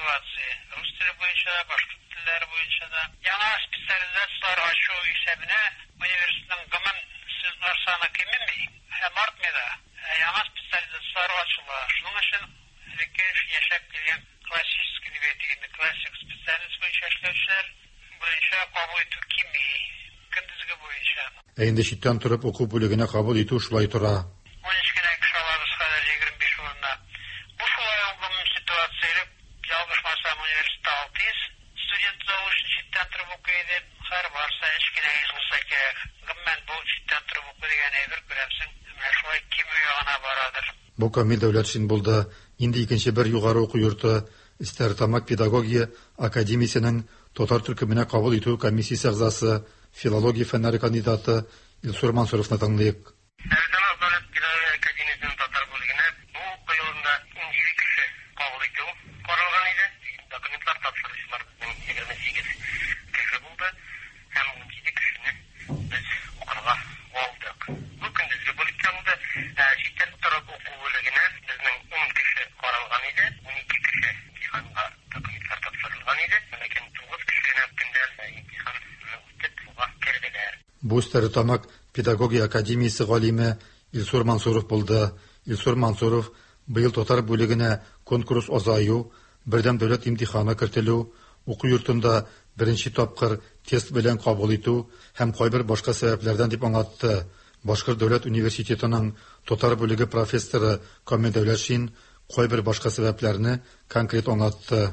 Рус теле буенча, башка телләр буенча да яңа специализациялар ачу исәбенә Ә инде читтән торып уку бүлегенә кабул итү шулай тора. Бу Камил Дәүләтшин булды. Инде икенче бер югары уку йорты Стәрлетамак педагогия академиясенең татар төркеменә кабул итү комиссиясе әгъзасы, филология фәннәре кандидаты Илсур Мансуровны тыңлыйк. Бу Стәрлетамак педагогия академиясе галиме Илсур Мансуров булды. Илсур Мансуров быел татар бүлегенә конкурс азаю, бердәм дәүләт имтиханы кертелү, уку йортында беренче тапкыр тест белән кабул итү һәм кайбер башка сәбәпләрдән дип аңлатты. Башкорт дәүләт университетының татар бүлеге профессоры Камил Дәүләтшин кайбер башка сәбәпләрне конкрет аңлатты.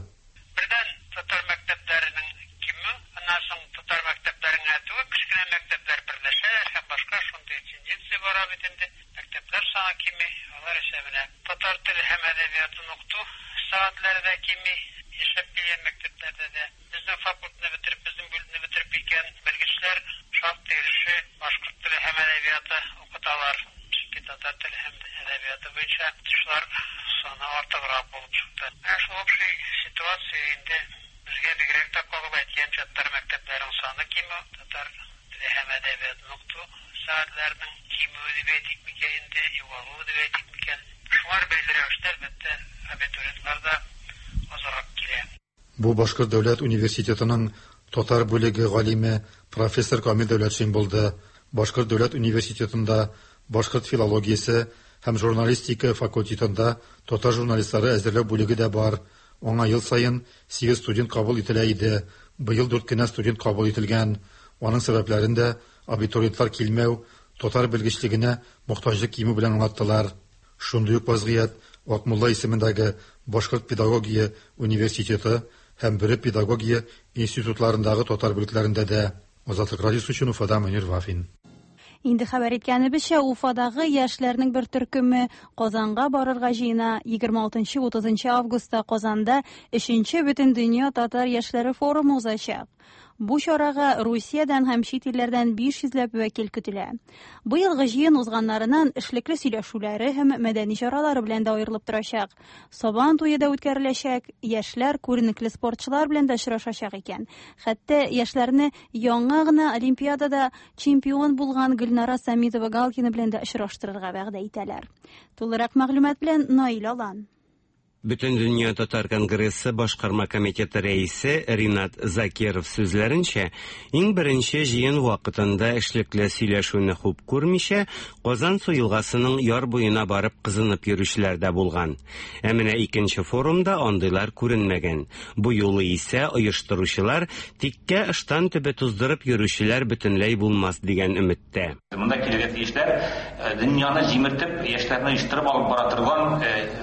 Татар теле һәм әдәбиятын укыту сәгатьләре дә кими, яшәп килгән мәктәпләрдә дә безнең факультетны бетереп, безнең бүлекне бетереп киткән белгечләр шактый өлеше башкорт теле һәм әдәбияты укыталар. Чөнки татар теле һәм әдәбияты буенча укытучылар саны артыграк булып чыкты. Шул общий ситуация инде безгә бигрәк тә кагылып әйткәнчә татар мәктәпләренең саны кими, татар теле һәм әдәбиятын укыту сәгатьләренең кимүе дип әйтик микән инде, югалуы дип әйтик микән. Бу Башкорт дәүләт университетының татар бүлеге галиме профессор Камил Дәүләтшин булды. Башкорт дәүләт университетында башкорт филологиясе һәм журналистика факультетында татар журналистлары әзерләү бүлеге дә бар. Аңа ел сайын сигез студент кабул ителә иде. Быел дүрт кенә студент кабул ителгән. Аның сәбәпләрендә абитуриентлар килмәү, татар белгечлегенә мохтаҗлык кимү белән аңлаттылар. Шундый ук вазгыять Акмулла исемендәге Башкорт педагогия университеты һәм Бөре педагогия институтларындагы татар бүлекләрендә дә. Азатлык радиосы өчен Уфадан Мөнир Вафин. Инде хәбәр иткәнебезчә, Уфадагы яшьләрнең бер төркеме Казанга барырга җыена. егерме алтынчы-утызынчы августта Казанда өченче Бөтендөнья татар яшьләре форумы узачак. Бу чарага Русиядән һәм чит илләрдән биш йөзләп вәкил көтелә. Быелгы җыен узганнарыннан эшлекле сөйләшүләре һәм мәдәни чаралары белән дә аерылып торачак. Сабан туе да үткәреләчәк, яшьләр күренекле спортчылар белән дә очрашачак икән. Хәтта яшьләрне яңа гына Олимпиадада чемпион булган Гөлнара Самидова Галкина белән дә очраштырырга вәгъдә итәләр. Тулырак мәгълүмат белән Наил Алан. Бөтендөнья татар конгрессы башкарма комитеты рәисе Ринат Закиров сүзләренчә, иң беренче җыен вакытында эшлекле сөйләшүне хуп күрмичә, Казан су елгасының яр буена барып кызынып йөрүчеләр дә булган. Ә менә икенче форумда андыйлар күренмәгән. Бу юлы исә оештыручылар тиккә ыштан төбе туздырып йөрүчеләр бөтенләй булмас дигән өметтә. Монда килгән яшьләр дөньяны җимертеп, яшьләрне оештырып алып бара торган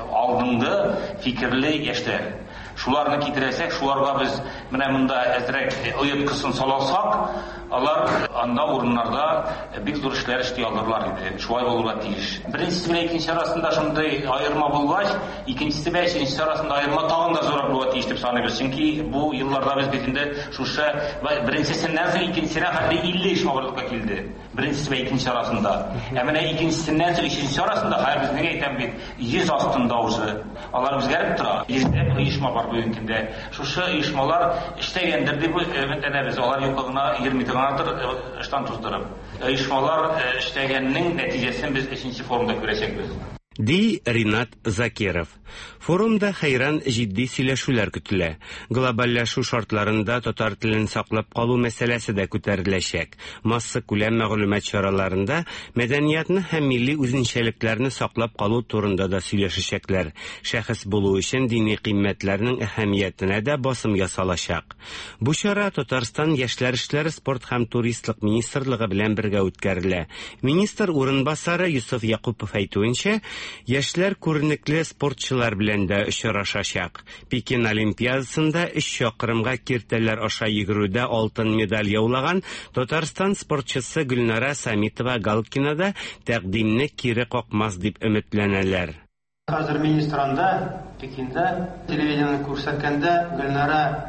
алдыңгы фикерле яшьләр. Шуларны китерәсәк, шуларга без менә монда әзрәк оеткысын саласак, алар анда урыннарда бик зур эшләр эшли алырлар иде. Шулай булырга тиеш. Беренчесе белән икенче арасында шундый аерма булгач, икенчесе белән өченчесе арасында аерма тагын да зуррак булырга тиеш дип саныйбыз. Чөнки бу елларда без бит инде шушы беренчесеннән соң икенчесенә хәтле илле эш мавырлыкка килде. Беренчесе белән икенче арасында. Ә менә икенчесеннән соң өченчесе арасында һәр безнең әйтәм бит йөз астында уже. Алар үзгәреп тора. Йөздәп оешма бар бу көндә. Шушы оешмалар эштәгәндер дип өметләнәбез. Алар юклыгына егерме тыгынадыр ыштан туздырып. Оешмалар эштәгәннең нәтиҗәсен без өченче форумда күрәчәкбез. Ди Ринат Закиров. Форумда хәйран җитди сөйләшүләр көтелә. Глобальләшү шартларында татар телен саклап калу мәсьәләсе дә күтәреләчәк. Масса күләм мәгълүмат чараларында мәдәниятны һәм милли үзенчәлекләрне саклап калу турында да сөйләшәчәкләр. Шәхес булу өчен дини кыйммәтләрнең әһәмиятенә дә басым ясалачак. Бу чара Татарстан яшьләр эшләре, спорт һәм туристлык министрлыгы белән бергә үткәрелә. Министр урынбасары Юсуф Якупов әйтүенчә, яшьләр күренекле спортчылар белән дә очрашачак. Пекин Олимпиадасында өч чакрымга киртәләр аша йөгерүдә алтын медаль яулаган Татарстан спортчысы Гөлнара Самитова Галкина да тәкъдимне кире какмас дип өметләнәләр. Хәзер министранда Пекинда телевидениене күрсәткәндә Гөлнара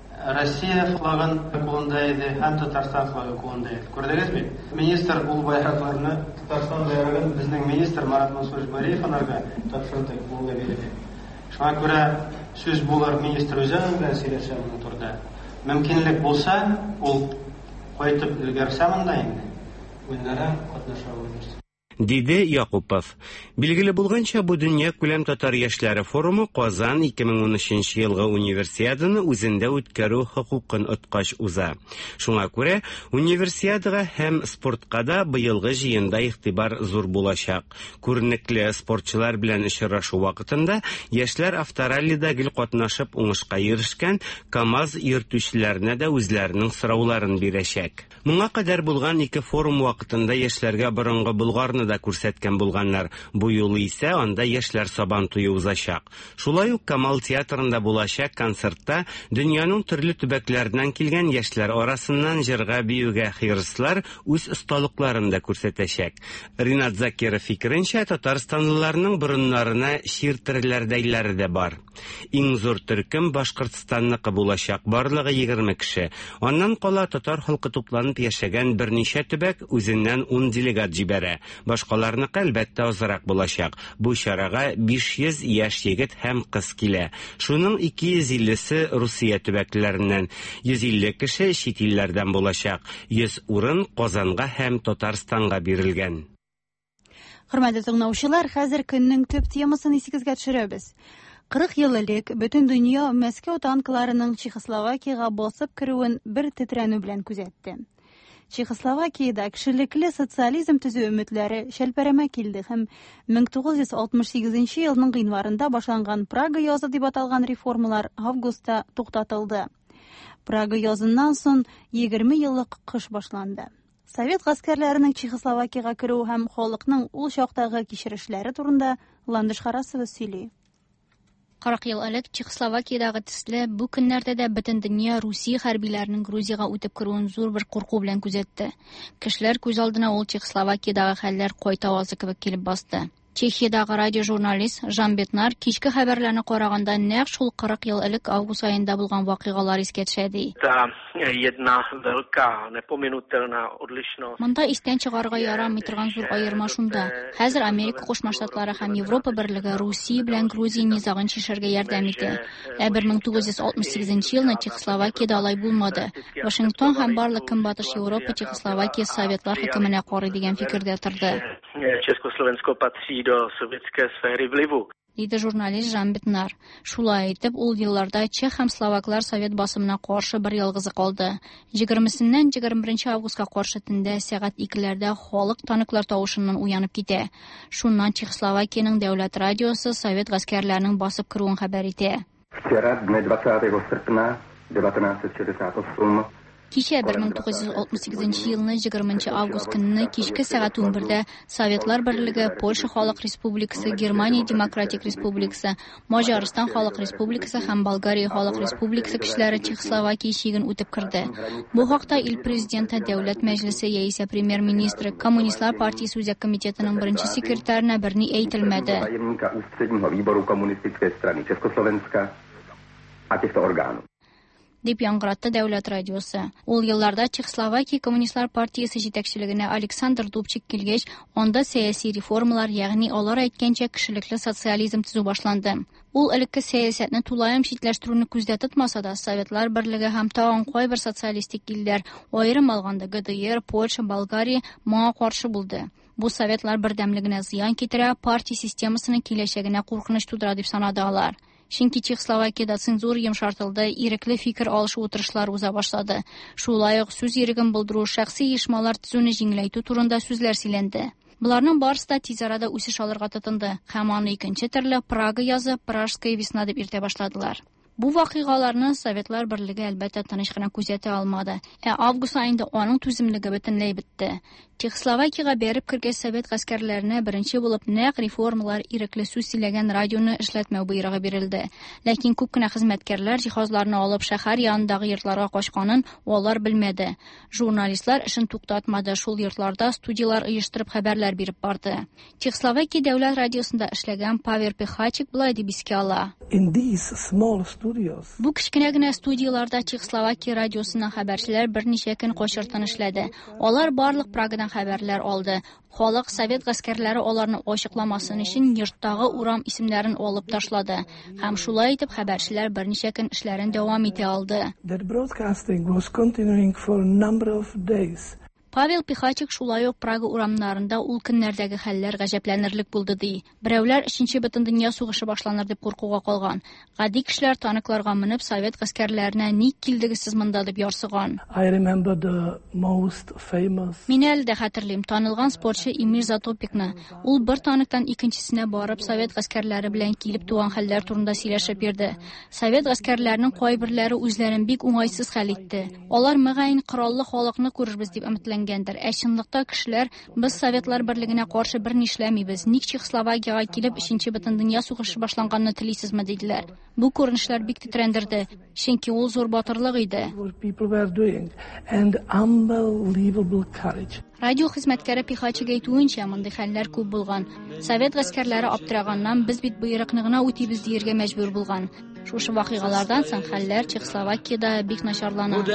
Россия флагын кулында иде, һәм Татарстан флагы кулында иде. Күрдегезме? Министр ул байракларны Татарстан байрагын безнең министр Марат Мансурович Бариев анарга тапшырды, кулга бирде. Шуңа күрә сүз булыр министр үзенең белән сөйләшә моның турында. Мөмкинлек булса, ул кайтып өлгәрсә монда инде. Гөлнара катнаша алыр. Диде Якупов. Билгеле булганча, бу дөнья күләм татар яшьләре форумы Казан ике мең унөченче елгы универсиаданы үзендә үткәрү хокукын откач уза. Шуңа күрә универсиадага һәм спортка да быелгы җыенда игътибар зур булачак. Күренекле спортчылар белән очрашу вакытында яшьләр автораллида гел катнашып уңышка ирешкән КамАЗ йөртүчеләренә дә үзләренең сорауларын бирәчәк. Моңа кадәр булган ике форум вакытында яшьләргә борынгы Булгарны да күрсәткән булганнар. Бу юлы исә анда яшьләр сабан туе узачак. Шулай ук Камал театрында булачак концертта дөньяның төрле төбәкләреннән килгән яшьләр арасыннан җырга биюгә хирыслар үз осталыкларын да күрсәтәчәк. Ринат Закиров фикеренчә, татарстанлыларның борыннарына чиртерләр дәйләре дә бар. Иң зур төркем Башкортстанныкы булачак, барлыгы егерме кеше. Аннан кала татар халкы тупланып яшәгән берничә төбәк үзеннән ун делегат җибәрә. Башкаларныкы әлбәттә азрак булачак. Бу чарага биш йөз яшь егет һәм кыз килә. Шуның ике йөз иллесе Русия төбәкләреннән, йөз илле кеше чит илләрдән булачак. йөз урын Казанга һәм Татарстанга бирелгән. Хөрмәтле тыңлаучылар, хәзер көннең төп темасын исегезгә төшерәбез. кырык ел элек бөтен дөнья Мәскәү танкларының Чехословакиягә басып керүен бер тетрәнү белән күзәтте. Чехословакиядә кешелекле социализм төзү өметләре шәлпәрәмә килде һәм мең тугыз йөз алтмыш сигезенче елның гыйнварында башланган Прага язы дип аталган реформалар августта туктатылды. Прага языннан соң егерме еллык кыш башланды. Совет гаскәрләренең Чехословакиягә керү һәм халыкның ул чактагы кичерешләре турында Ландыш Харасова сөйли. кырык ел элек Чехословакиядагы төсле бу көннәрдә дә бөтен дөнья Русия хәрбиләренең Грузиягә үтеп керүен зур бер курку белән күзәтте. Кешеләр күз алдына ул Чехословакиядагы хәлләр кайта авазы кебек килеп басты. Чехиядагы радиожурналист Жан Бетнар кичке хәбәрләрне караганда нәкъ шул кырык ел элек август аенда булган вакыйгалар искә төшә ди. Монда истән чыгарга ярамый торган зур аерма шунда. Хәзер Америка Кушма Штатлары һәм Европа берлеге Русия белән Грузия низагын чишәргә ярдәм итә. Ә мең тугыз йөз алтмыш сигезенче елны Чехословакиядә алай булмады. Вашингтон һәм барлык көнбатыш Европа Чехословакия Советлар хөкеменә карый дигән фикердә торды. Československo patří do sovětské sféry vlivu. Диде журналист Жан Бетнар. Шулай итеп, ул елларда чех һәм словаклар совет басымына каршы бер ялгызы калды. егерменнән егерме беренче августка каршы төндә сәгать икеләрдә халык танклар тавышыннан уянып китә. Шуннан Чехословакиянең дәүләт радиосы совет гаскәрләренең басып керүен хәбәр итә. Вчера, двадцатого сентября тысяча девятьсот шестьдесят восьмого Кичә мең тугыз йөз алтмыш сигезенче елны егерменче август көнне кичке сәгать унбердә Советлар берлеге, Польша Халык Республикасы, Германия Демократик Республикасы, Маҗарстан Халык Республикасы һәм Болгария Халык Республикасы кешеләре Чехословакия чиген үтеп керде. Бу хакта ил президенты, Дәүләт Мәҗлесе яисә премьер-министры, Коммунистлар партиясе үзәк комитетының беренче секретарына берни әйтелмәде. Дип яңгыратты дәүләт радиосы. Ул елларда Чехословакия Коммунистлар партиясе җитәкчелегенә Александр Дубчик килгәч, анда сәяси реформалар, ягъни алар әйткәнчә кешелекле социализм төзү башланды. Ул элекке сәясәтне тулаем читләштерүне күздә тотмаса да, Советлар берлеге һәм тагын кайбер социалистик илләр, аерым алганда ГДР, Польша, Болгария моңа каршы булды. Бу советлар бердәмлегенә зыян китерә, партия системасының киләчәгенә куркыныч тудыра дип санады алар. Чөнки Чехословакиядә цензура йомшартылды, ирекле фикер алышу утырышлар уза башлады. Шулай ук сүз иреген булдыру, шәхси оешмалар төзүне җиңеләйтү турында сүзләр сөйләнде. Буларның барысы да тиз арада үсеш алырга тотынды. Һәм аны икенче төрле Прага язы, Пражская весна дип иртә башладылар. Бу вакыйгаларны Советлар Берлеге әлбәттә тыныч кына күзәтә алмады. Ә август айында аның түземлеге бөтенләй бетте. Чехословакиягә бәреп кергән совет гаскәрләренә беренче булып нәкъ реформалар, ирекле сүз сөйләгән радионы эшләтмәү боерыгы бирелде. Ләкин күп кенә хезмәткәрләр җиһазларны алып шәһәр янындагы йортларга качканын алар белмәде. Журналистлар эшен туктатмады, шул йортларда студиялар оештырып хәбәрләр биреп барды. Чехословакия дәүләт радиосында эшләгән Павел Пихачик булай дип искә ала. Бу кечкенә генә студияларда Чехословакия радиосының хәбәрчеләр берничә көн кайшыртын эшләде. Алар барлык Прагадан хәбәрләр алды. Халык совет гаскәрләре аларны ачыкламасын өчен йорттагы урам исемнәрен алып ташлады. Һәм шулай итеп хәбәрчеләр берничә көн эшләрен дәвам итә алды. Павел Пихачик шулай ук Прага урамнарында ул көннәрдәге хәлләр гаҗәпләнерлек булды ди. Берәүләр өченче бөтен дөнья сугышы башланыр дип куркуга калган. Гади кешеләр таныкларга менеп совет гаскәрләренә ник килдегез монда дип ярсыган. Мин әле дә хәтерлим, танылган спортчы Эмиль Затопикны. Ул бер танықтан икенчесенә барып совет гаскәрләре белән килеп туган хәлләр турында сөйләшеп бирде. Совет гаскәрләренең кайберләре үзләрен бик уңайсыз хәл итте. Алар мөгаен кораллы халыкны күрербез дип өметләнгән. Ә чынлыкта кешеләр без Советлар Берлегенә каршы бер нишләмибез. Ник Чехословакиягә килеп өченче бөтен дөнья сугышы башланганны телисезме диделәр. Бу күренешләр бик тетрәндерде, чөнки ул зур батырлык иде. Радио хезмәткәре Пихачик әйтүенчә, мондый хәлләр күп булган. Совет гаскәрләре аптыраганнан без бит боерыкны гына үтибез диергә мәҗбүр булган. Шушы вакыйгалардан соң хәлләр Чехословакиядә бик начарлана.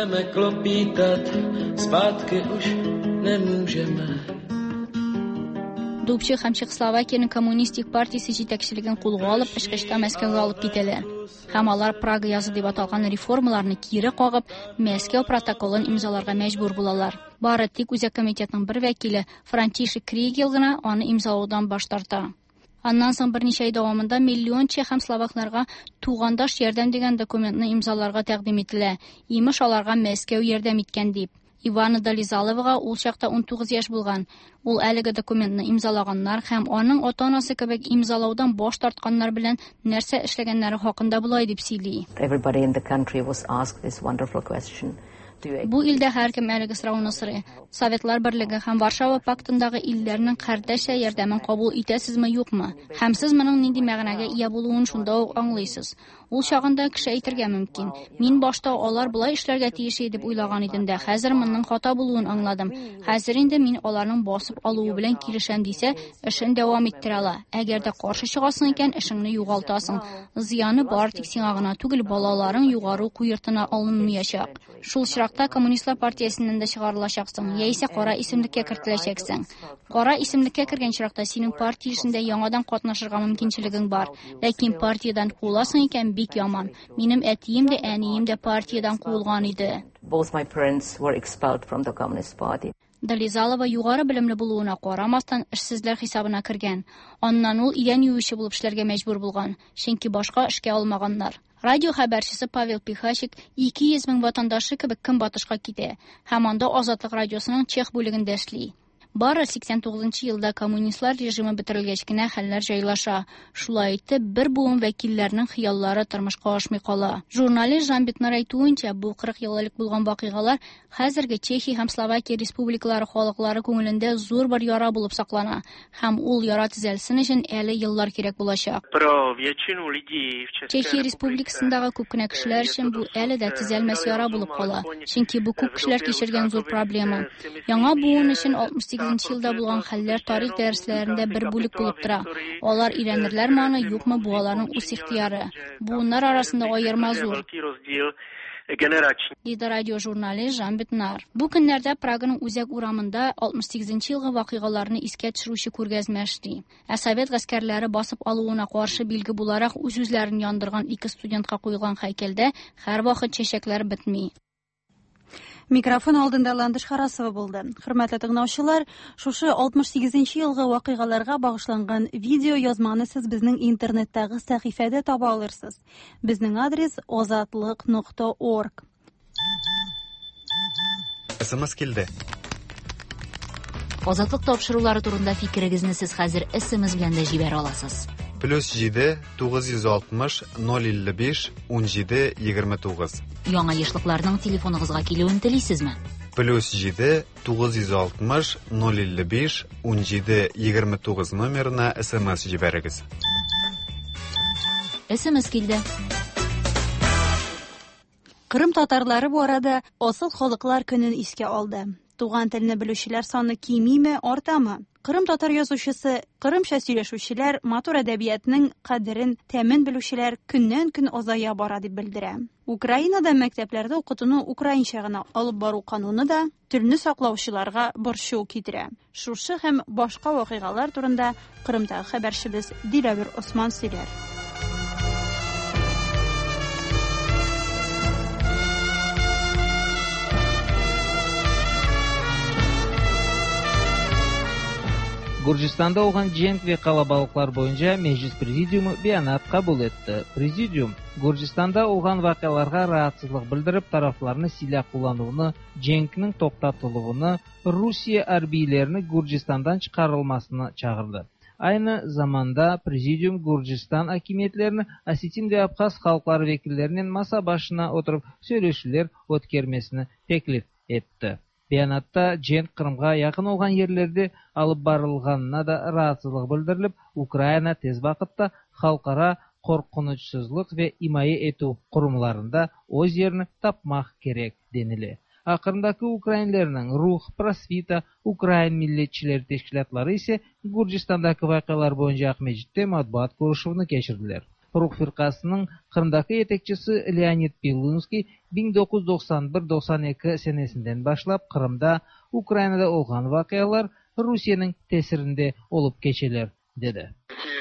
Дубчик һәм Чехословакияның коммунистик партиясе җитәкчелеген кулга алып, эшкәштә Мәскәүгә алып китәләр. Һәм алар Прага язы дип аталган реформаларны кире кагып, Мәскәү протоколын имзаларга мәҗбүр булалар. Бары тик үзәк комитетның бер вәкиле Франтишек Кригел гына аны имзалаудан баш тарта. Аннан соң берничә ай дәвамында миллион чех һәм словакларга тугандаш ярдәм дигән документны имзаларга тәкъдим ителә. Имеш аларга Мәскәү ярдәм иткән дип. Ивана Долизаловага ул чакта он тугыз яшь булган. Ул әлеге документны имзалаганнар һәм аның ата-анасы кебек имзалаудан баш тартканнар белән нәрсә эшләгәннәре хакында булай дип сөйли. Everybody in the country was asked this wonderful question. Бу илдә һәркем әлеге сорауны сорый. Советлар Берлеге һәм Варшава пактындагы илләрнең кардәшчә ярдәмен кабул итәсезме, юкмы? Һәм сез моның нинди мәгънәгә ия булуын шунда ук аңлыйсыз. Ул чагында кеше әйтергә мөмкин. Мин башта алар булай эшләргә тиеш дип уйлаган идем дә, хәзер моның хата булуын аңладым. Хәзер инде мин аларның басып алуы белән килешәм дисә, эшен дәвам иттерә ала. Әгәр дә каршы чыгасың икән, эшеңне югалтасың. Зыяны бар, тик сиңа гына түгел, балаларың югары куертына алынмаячак. Шул чиракта Коммунистлар партиясеннән дә чыгарылачаксың, яисә кара исемлеккә кертеләчәксең. Кара исемлеккә кергән чиракта синең партия эшендә яңадан катнашырга мөмкинчелегең бар. Ләкин партиядан куласың икән бик яман. Минем әтием дә, әнием дә партиядан куылган иде. Both my parents were expelled from the Communist Party. Долизалова югары белемле булуына карамастан эшсезләр хисабына кергән. Аннан ул идән юучы булып эшләргә мәҗбүр булган, чөнки башка эшкә алмаганнар. Радио хәбәрчесе Павел Пихачик ике йөз мең ватандашы кебек Көнбатышка китә һәм анда Азатлык радиосының чех бүлегендә эшли. Бары сиксән тугызынчы елда коммунистлар режимы бетерелгәч кенә хәлләр җайлаша. Шулай итеп, бер буын вәкилләрнең хыяллары тормышка ашмый кала. Журналист Жан Битнар әйтүенчә, бу кырык еллык булган вакыйгалар хәзерге Чехия һәм Словакия республикалары халыклары күңелендә зур бер яра булып саклана. Һәм ул яра төзәлсен өчен әле еллар кирәк булачак. Чехия республикасындагы күп кенә кешеләр өчен бу әле дә төзәлмәс яра булып кала. Чөнки бу күп кешеләр кичергән зур проблема. Яңа буын өчен алтмыш сигезенче елда булган хәлләр тарих дәресләрендә бер бүлек булып тора. Алар өйрәнерләрме аны, юкмы, бу аларның үз ихтыяры. Буыннар арасында аерма зур. Диде радиожурналист Жан Битнар. Бу көннәрдә Праганың үзәк урамында алтмыш сигезенче елгы вакыйгаларны искә төшерүче күргәзмә эшли. Ә совет гаскәрләре басып алуына каршы билге буларак үз-үзләрен яндырган ике студентка куелган һәйкәлдә һәрвакыт чәчәкләр бетми. Микрофон алдында Ландыш Харасова булды. Хөрмәтле тыңлаучылар, шушы алтмыш сигезенче елгы вакыйгаларга багышланган видео язманы сез безнең интернеттагы сәхифәдә таба алырсыз. Безнең адрес озатлык нокта орг. Смс килде. Азатлык тапшырулары турында фикерегезне сез хәзер смс белән дә җибәрә аласыз. Плюс җиде тугыз йөз алтмыш ноль илле биш унҗиде егерме тугыз. Яңа ешлыкларның телефоныгызга килүен телисезме? Плюс җиде тугыз йөз алтмыш ноль илле биш унҗиде егерме тугыз номерына смс җибәрегез. Смс килде. Кырым татарлары бу арада асыл халыклар көнен искә алды. Туган телне белүчеләр саны кимиме, артамы? Кырым татар язучысы, кырымча сөйләшүчеләр, матур әдәбиятның кадерен тәмен белүчеләр көннән-көн азая бара дип белдерә. Украинада мәктәпләрдә укытуны украинча гына алып бару кануны да телне саклаучыларга борчу китерә. Шушы һәм башка вакыйгалар турында Кырымдагы хәбәрчебез Диләвер Осман сөйләр. Гурҗистанда олган җәнг вә калабалыклар буенча Мәҗлис президиумы бәянат кабул итте. Президиум Гурҗистанда олган вакыйгаларга раһатсызлык белдереп, тарафларны силах куллануны, җәнгнең токтатылуын, Русия арбийләренең Гурҗистандан чыгарылмасына чыгарды. Aynı zamanda Президиум Гурҗистан хакимиятләренә Осетин вә Абхаз халыклары вәкилләреннән маса башына отырып сөйләшүләр үткәрмәсенә тәклиф итте. Бәянатта җәнг Кырымга якын олган ерләрдә алып барылганына да раһатсызлык белдерелеп, Украина тез вакытта халыкара коркунычсызлык вә имая этү курымларында үз yerне тапмак керек денеле. Акырындагы украинларның Рух, Просвита, Украин милләтчеләр тәшкилатлары исә Гурҗистандагы вакыйгалар буенча Мәҗлистә матбугат күрешүне кечерделәр. Рух фиркасының Кырымдагы етекчесе Леонид Пилунский мең тугыз йөз туксан бер - туксан ике сенесендән башлап Кырымда, Украинада олган вакыйгалар Русиянең тәсирендә олып кечеләр, диде.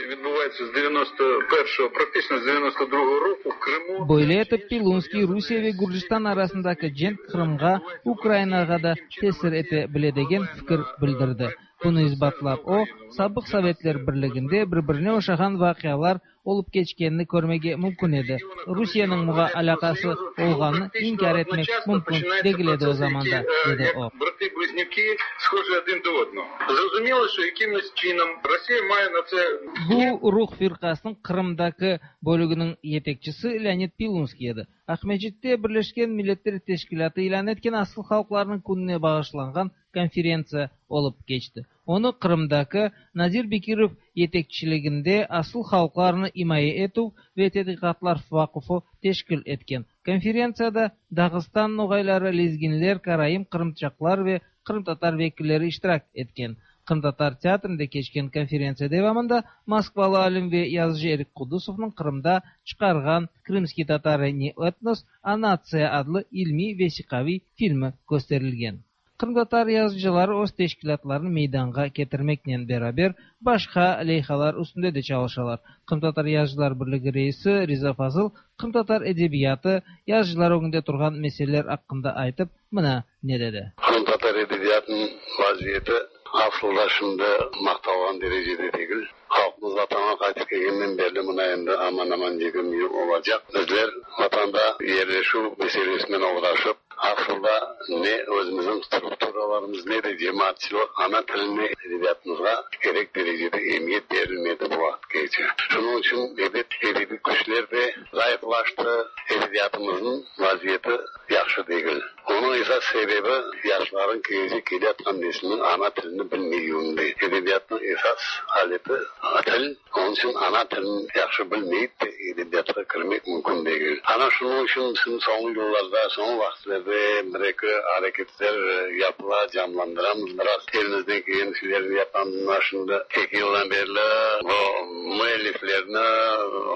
Бойлетов Пилунский Русия вә Гурҗистан арасындагы җәнг Кырымга, Украинага да тәсир итә белә дигән фикер белдерде. Буны избатлап, о, сабык Советлар берлегендә бер-беренә ошаган вакыйгалар олып кечкәнне күрмәгә мөмкин иде. Русиянең моңа алакасы олганны инкар этмәк мөмкин дигеләде о заманда, диде о. Бу Рух фиркасының Кырымдагы бөлегенең етекчесе Леонид Пилунский иде. Ахмәҗиттә Берләшкән Милләтләр Тәшкилаты илан иткән асыл халыкларның көненә багышланган конференция олып кечте. Оны Кырымдагы Назир Бекиров етекчилегендә асыл халыкларны имая этү вә тәтқиқатлар вакыфы тәшкил иткән. Конференциядә Дагыстан нугайлары, лезгинләр, караим кырымчаклар вә кырым татар вәкилләре иштирак иткән. Кырым татар театрында кечкән конференция дәвамында Москвалы алим вә язучы Эрик Кудусовның Кырымда чыгарган Крымский татары не этнос, а нация адлы илми весикави фильмы күрсәтелгән. Кырым татар язучылары үз тәшкилатларын мәйданга китермәкнән бәрабәр башка ләйхалар үстендә дә чалышалар. Кырым татар язучылар берлеге рәисе Риза Фазыл Кырым татар әдәбияты язучылар өңдә торган мәсьәләләр хакында айтып, моны не диде. Кырым татар әдәбиятының вазiyeti aslında şimdi maqtalgan derecede değil. Halkımız vatana qaytib kelgenden beri buna endi aman aman yigirma yıl olacak. Bizler vatanda yerleşu meselesinden uğraşıp aslında ne özümüzün strukturalarımız ne de cemaatçılık ana tiline edebiyatımıza gerek derecede emniyet verilmedi bu vakit geçiyor. Şunun için evet edebi güçler de zayıflaştı. Edebiyatımızın vaziyeti yaxşı değil. Onun esas sebebi yaşların gelecek edebiyatın neslinin ana tilini bilmeyundi. Edebiyatın esas aleti til. Onun için ana tilini yaxşı bilmeyip de edebiyata girmek mümkün değil. Ana şunun için bizim son yıllarda, son vakitlarda bir hareketler yapıla camlandıramız. Biraz elinizden gelen şeylerini yapanlar şimdi iki yıldan beri bu müelliflerini, rağbetlerini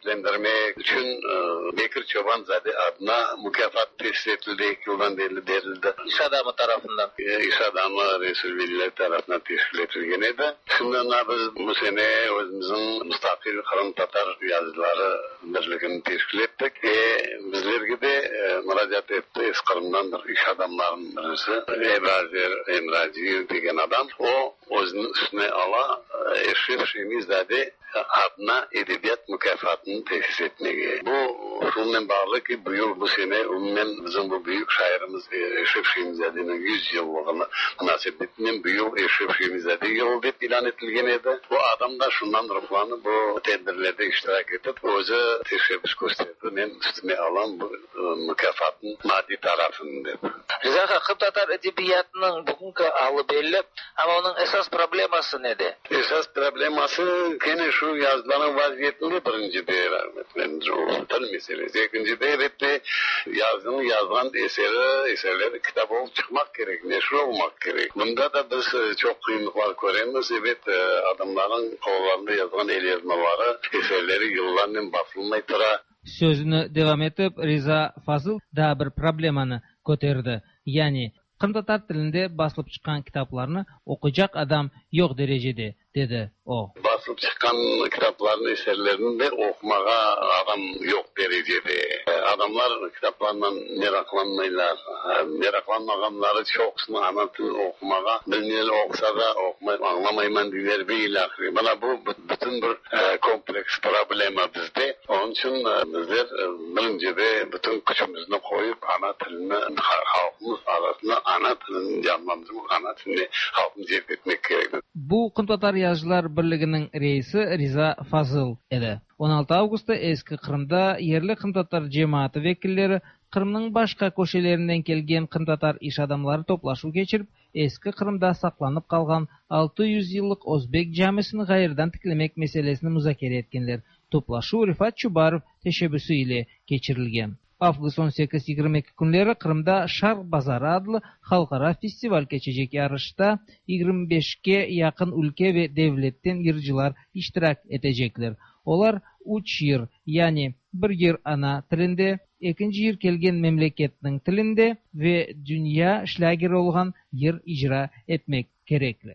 güçlendirmek için Bekir Çoban Zade adına mükafat tesis edildi. Yıldan beri verildi. İş adamı tarafından. İş adamı Resul Veliler tarafından teşkil edilgeniydi. Şimdi biz bu sene özümüzün müstakil Kırım Tatar yazıları birliğini teşkil ettik. E, bizlerge de müracaat etti. Eskırımdan bir iş adamlarının birisi. Ebrazer Emraci degen adam. O özünün üstüne ala Eşref Şemizade adına edebiyat mükafatını tesis etmeye. Bu şununla bağlı ki bu yıl bu sene umumen bizim bu büyük şairimiz Eşref Şemizade'nin yüz yıllığını münasebetinden bu yıl Eşref Şemizade yılı deyip ilan edilgeniydi. Bu adam da şundan ruhlanı bu tedbirlerde iştirak edip özü teşebbüs gösterdi. Ben üstüme alan bu mükafatın maddi tarafını dedi. Rıza Kırım Tatar edebiyatının bugünkü alı belli ama onun esas probleması nedir? Esas probleması gene şu yazıların vaziyetinde birinci de rahmetli o dil meselesi. İkinci de evet de yazının yazılan eseri, eserleri kitap olup çıkmak gerek, neşr olmak gerek. Bunda da biz çok kıymetler görüyoruz. Evet adamların kollarında yazılan el yazmaları, eserleri yıllarla basılmay tıra. Sözünü devam etip Rıza Fazıl da bir problemanı koterdi. Yani Kırım Tatar tilinde basılıp çıkan kitaplarını okuyacak adam yok derecede dedi o. Basılıp çıkan kitapların eserlerini de okumaya adam yok derecede. Adamlar kitaplarından meraklanmaylar. Meraklanmaganları çoksunu anlatın okumaya. Bilmeyeli okusa da okumayı anlamayman diler bir ilahri. Bana bu bütün bir kompleks problema bizde. Onun için bizler birinci de bütün küçümüzünü koyup ana tilini halkımız arasında ana tilini canlandırmak, ana tilini halkını cep etmek gerek. Bu Kırım Tatar Yazıcılar Birliği'nin reisi Rıza Fazıl edi. on altı Avgust'ta eski Kırım'da yerli Kırım Tatar cemaati vekilleri Kırım'ın başka köşelerinden kelgen Kırım Tatar iş adamları toplaşu geçirip eski Kırım'da saklanıp kalgan altı yüz yıllık Özbek camisini gayırdan tiklemek meselesini müzakere etkenler. Toplaşu Rifat Çubarov teşebbüsü ile geçirilgen. Avgust on sekiz yigirme iki günleri Kırım'da Şark Bazarı adlı halkara festival geçecek. Yarışta yigirme beşke yakın ülke ve devletten yırcılar iştirak edecekler. Olar üç yer, yani bir yer ana tilinde, ikinci yer kelgen memleketinin tilinde ve dünya şlager olgan yer icra etmek gerekler.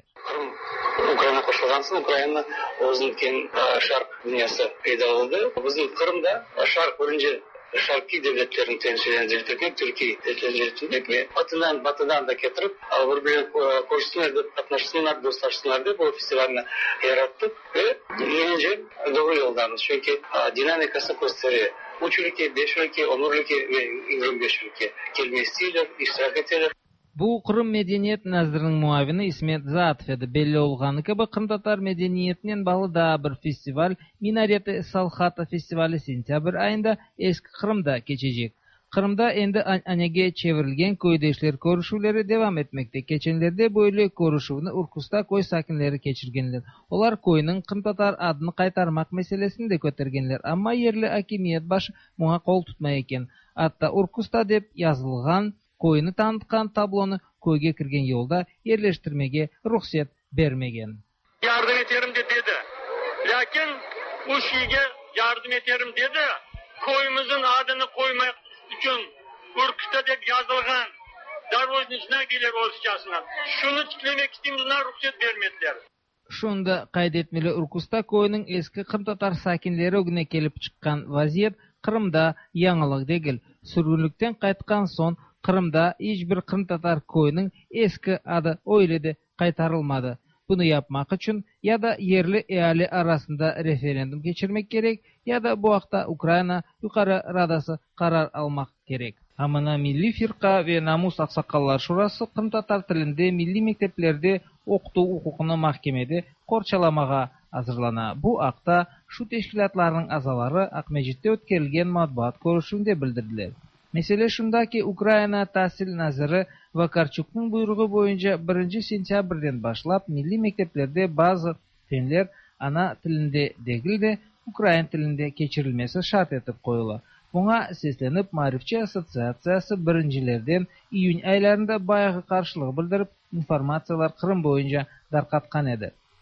Ukrayna koşulgansın, Ukrayna özünken şark dünyası peyda oldu. Bizim Kırım'da şark birinci Şarkı devletlerin temsilcilerini Türkiye temsilcilerini ve batıdan batıdan da getirip birbirine koşsunlar, katlaşsınlar, dostlaşsınlar diye bu festivalini yarattık ve yenice doğru yoldayız. Çünkü dinamikası gösteriyor. Üç ülke, beş ülke, on ülke ve yirmi beş ülke gelmesiyle iştirak ediyorlar. Bu Kırım Medeniyet Nazırının muavini İsmet Zatov edi. Belli olğanı gibi Kırım Tatar medeniyetinden bağlı da bir festival, Minareti Salhata festivali sentyabr ayında eski Kırım'da geçecek. Kırım'da endi anege çevrilgen köydeşler görüşüleri devam etmekte. Geçenlerde böyle görüşüvini Urkusta köy sakinleri geçirgenler. Olar köyünün Kırım Tatar adını kaytarmak meselesini de götergenler. Ama yerli hakimiyet başı muha kol tutmayken. Hatta Urkusta dep yazılgan koyunu tanıtkan tablonu köyge kirgen yolda yerleştirmege ruhsat bermegen. Yardım ederim de dedi. Lakin o şeyge yardım ederim dedi. Koyumuzun adını koymak için Urkusta dep yazılgan darvozun içine gelir oluşçasına. Şunu tiklemek istediğimizden ruhsat vermediler. Şunda kaydetmeli Urkusta koyunun eski Kırım Tatar sakinleri ögüne kelip çıkan vaziyet Kırım'da yanılık degil. Sürgünlükten kaytkan son Kırım'da hiçbir Kırım Tatar koyunun eski adı öyle de kaytarılmadı. Bunu yapmak için ya da yerli ehali arasında referandum geçirmek gerek ya da bu hafta Ukrayna Yukarı Radası karar almak gerek. Amana Milli Firqa ve Namus Aksakallar Şurası Kırım Tatar tilinde milli mekteplerde okutu hukukunu mahkemede korçalamağa hazırlana. Bu akta şu teşkilatların azaları Akmejit'te ötkerilgen matbuat görüşünde bildirdiler. Mesele şundaki Ukrayna Tahsil Nazırı Vakarchuk'un buyruğu boyunca birinci sentyabrdan başlap milli mekteplerde bazı fenler ana tilinde değil de Ukrayna tilinde geçirilmesi şart etip koyula. Buna seslenip Marifçi Asosiyatsiyası birincilerden iyun aylarında bayağı karşılığı bildirip informasiyalar Kırım boyunca darkatkan edi.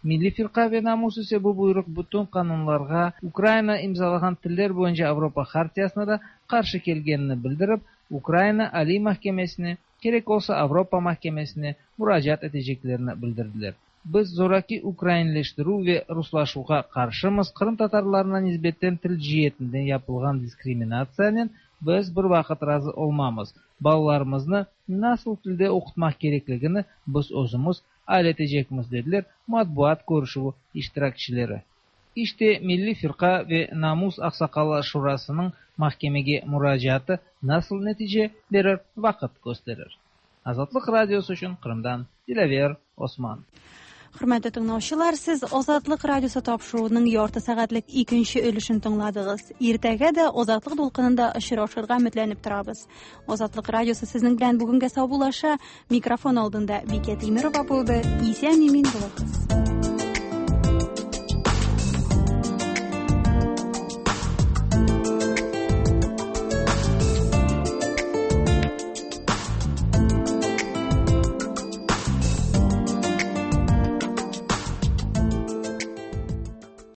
Милли фирка ве намус ise bu буйрук бүтүн канунларга Украина имзалаган тилдер боюнча Европа хартиясына да каршы келгенин билдирип, Украина Али Mahkemesine, керек olsa Avrupa Mahkemesine müracaat edeceklerini bildirdiler. Biz zoraki Ukrainleştirүү ve Ruslaşууга karşımız. Kırım Tatarlarına nisbetten til jiyetinden yapılgan diskriminatsiyanın biz bir vaqt razı olmamız. Balalarımızı nasıl tilde okutmak gerekligini biz özümüz ayletecekmiz dediler matbuat görüşü iştirakçileri. İşte Milli Firqa ve Namus Aksakallar Şurasının mahkemege müracaatı nasıl netice verir vaqt gösterir. Azatlık Radyosu üçün Kırım'dan Dilaver Osman. Hürmetli tыңлаучылар, siz Азатлык радиосы тапшыруының ярты сәгатьлек икенче өлешен тыңладыгыз. Иртәгә дә Азатлык дулкынында очрашырга өметләнеп торабыз. Азатлык радиосы сезнең белән бүгенгә саубулаша. Микрофон алдында Бикә Тимерова булды. Исән-имин булыгыз.